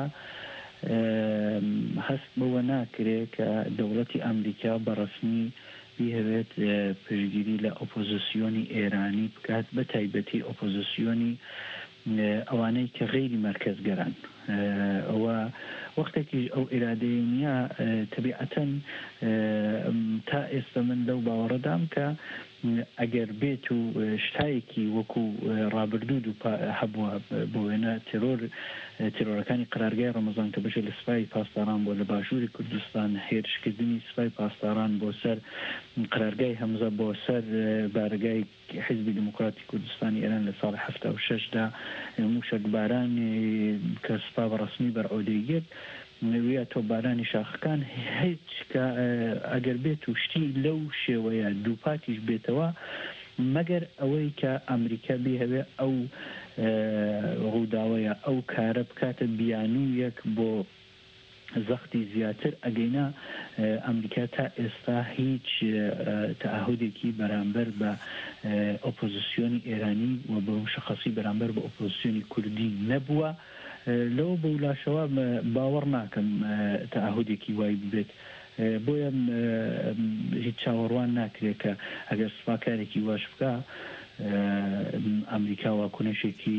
هەست بەوە ناکرێت کە دەوڵەتی ئەمریکا بەڕەسمی بهەوێت پشتگیری لە ئۆپۆزیسیۆنی ئێرانی بکات بە تایبەتی ئۆپۆزیسیۆنی ئەوانەی کە غەیری مەرکەزگەران ئەوە وەختێکی ئەو ئێرادەیە نیە تەبیعەتەن تا ئێستا من لەو باوەڕەدام کە ئەگەر بێت و شتایەکی وەکو ڕابردوود و هەبووە بۆ وێنە تێرۆر تێرۆرەکانی قرارگای ڕەمەزان کە بەشە لە سوپای پاسداران بۆ لە باشووری کوردستان هێرشکردنی سوپای پاسداران بۆ سەر قرارگای هەمزە بۆ سەر بارگای حزبی دموکراتی کوردستانی ئێران لە ساڵی هەفتە و شەشدا موشکباران کە سوپا بەڕەسمی بەرعەودەیەت نوێە تۆبارانی شاخەکان هیچ کە ئەگەر بێت و شتی لەو شێوەیە دووپاتیش بێتەوە مەگەر ئەوەی کە ئەمریکا بێهەوێ ئەو ڕووداوەیە ئەو کارە بکاتە بیانوویەک بۆ زەختی زیاتر ئەگەینا ئەمریکا تا ئێستا هیچ تەعهودێکی بەرامبەر بە ئۆپۆزیسیۆنی ئێرانی و بە مشخصی بەرامبەر بە ئۆپۆزیسیۆنی کوردی نەبووە لەوە بە ولاشەوە باوەڕ ناکەم تەعهودێکی وای بێت بۆیە هیچ چاوەڕوان ناکرێت کە ئەگەر سوپاکارێکی واش بکە ئەمریکا واکوونەشێکی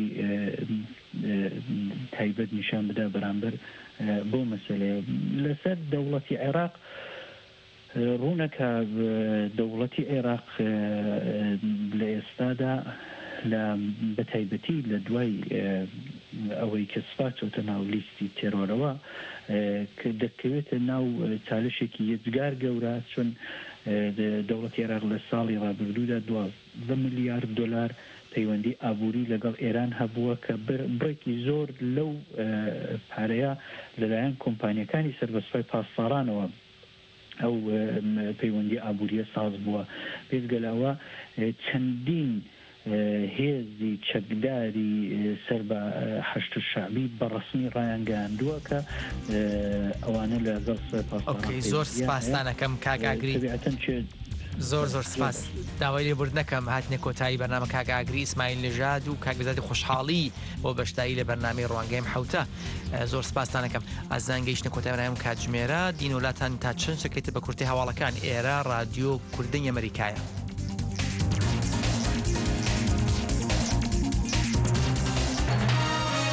تایبەت نیشان بدا بەرامبەر بۆ مەسەلەیە لەسەر دەوڵەتی عێراق ڕوونەکە دەوڵەتی عێراق لە ئێستادا لە بەتایبەتی لە دوای ئەوەی کە سوپا چۆتە ناو لیستی تێرۆرەوە کە دەکەوێتە ناو چالشێکی یەکجار گەورە چون دەوڵەتی عێراق لە ساڵی ڕابردوودا دوازدە میلیارد دلار پەیوەندی ئابووری لەگەڵ ئێران هەبووە کە بڕێکی زۆر لەو پارەیە لەلایەن کۆمپانیەکانی سەربەسپای پاسدارانەوە ئەو پەیوەندی ئابووریە ساز بووە. پێشگەلاوە چەندین هێزی چەکداری سەر بە حەشت شعبی بەڕسمی ڕایانگەاندووە کە ئەوانە لەگەڵ ئۆکەی زۆر سپاسانەکەم کاگاگری زۆر زۆر سپاس داوای لێبوردنەکەم هاتنێ کۆتایی بەرنامە کاگاگری ئیسماعیل نژاد و کاکبزادی خۆشحاڵی بۆ بەشداری لە بەرنامەی ڕوانگەیم حوتە زۆر سپاسانەکەم ئازان گەیشتنە کۆتای بەرنامەم کاتژمێرە دین وڵاتان تا چەند شەکەیتە بە کورتی هەواڵەکان ئێرە رادیۆ کوردی ئەمریکایە.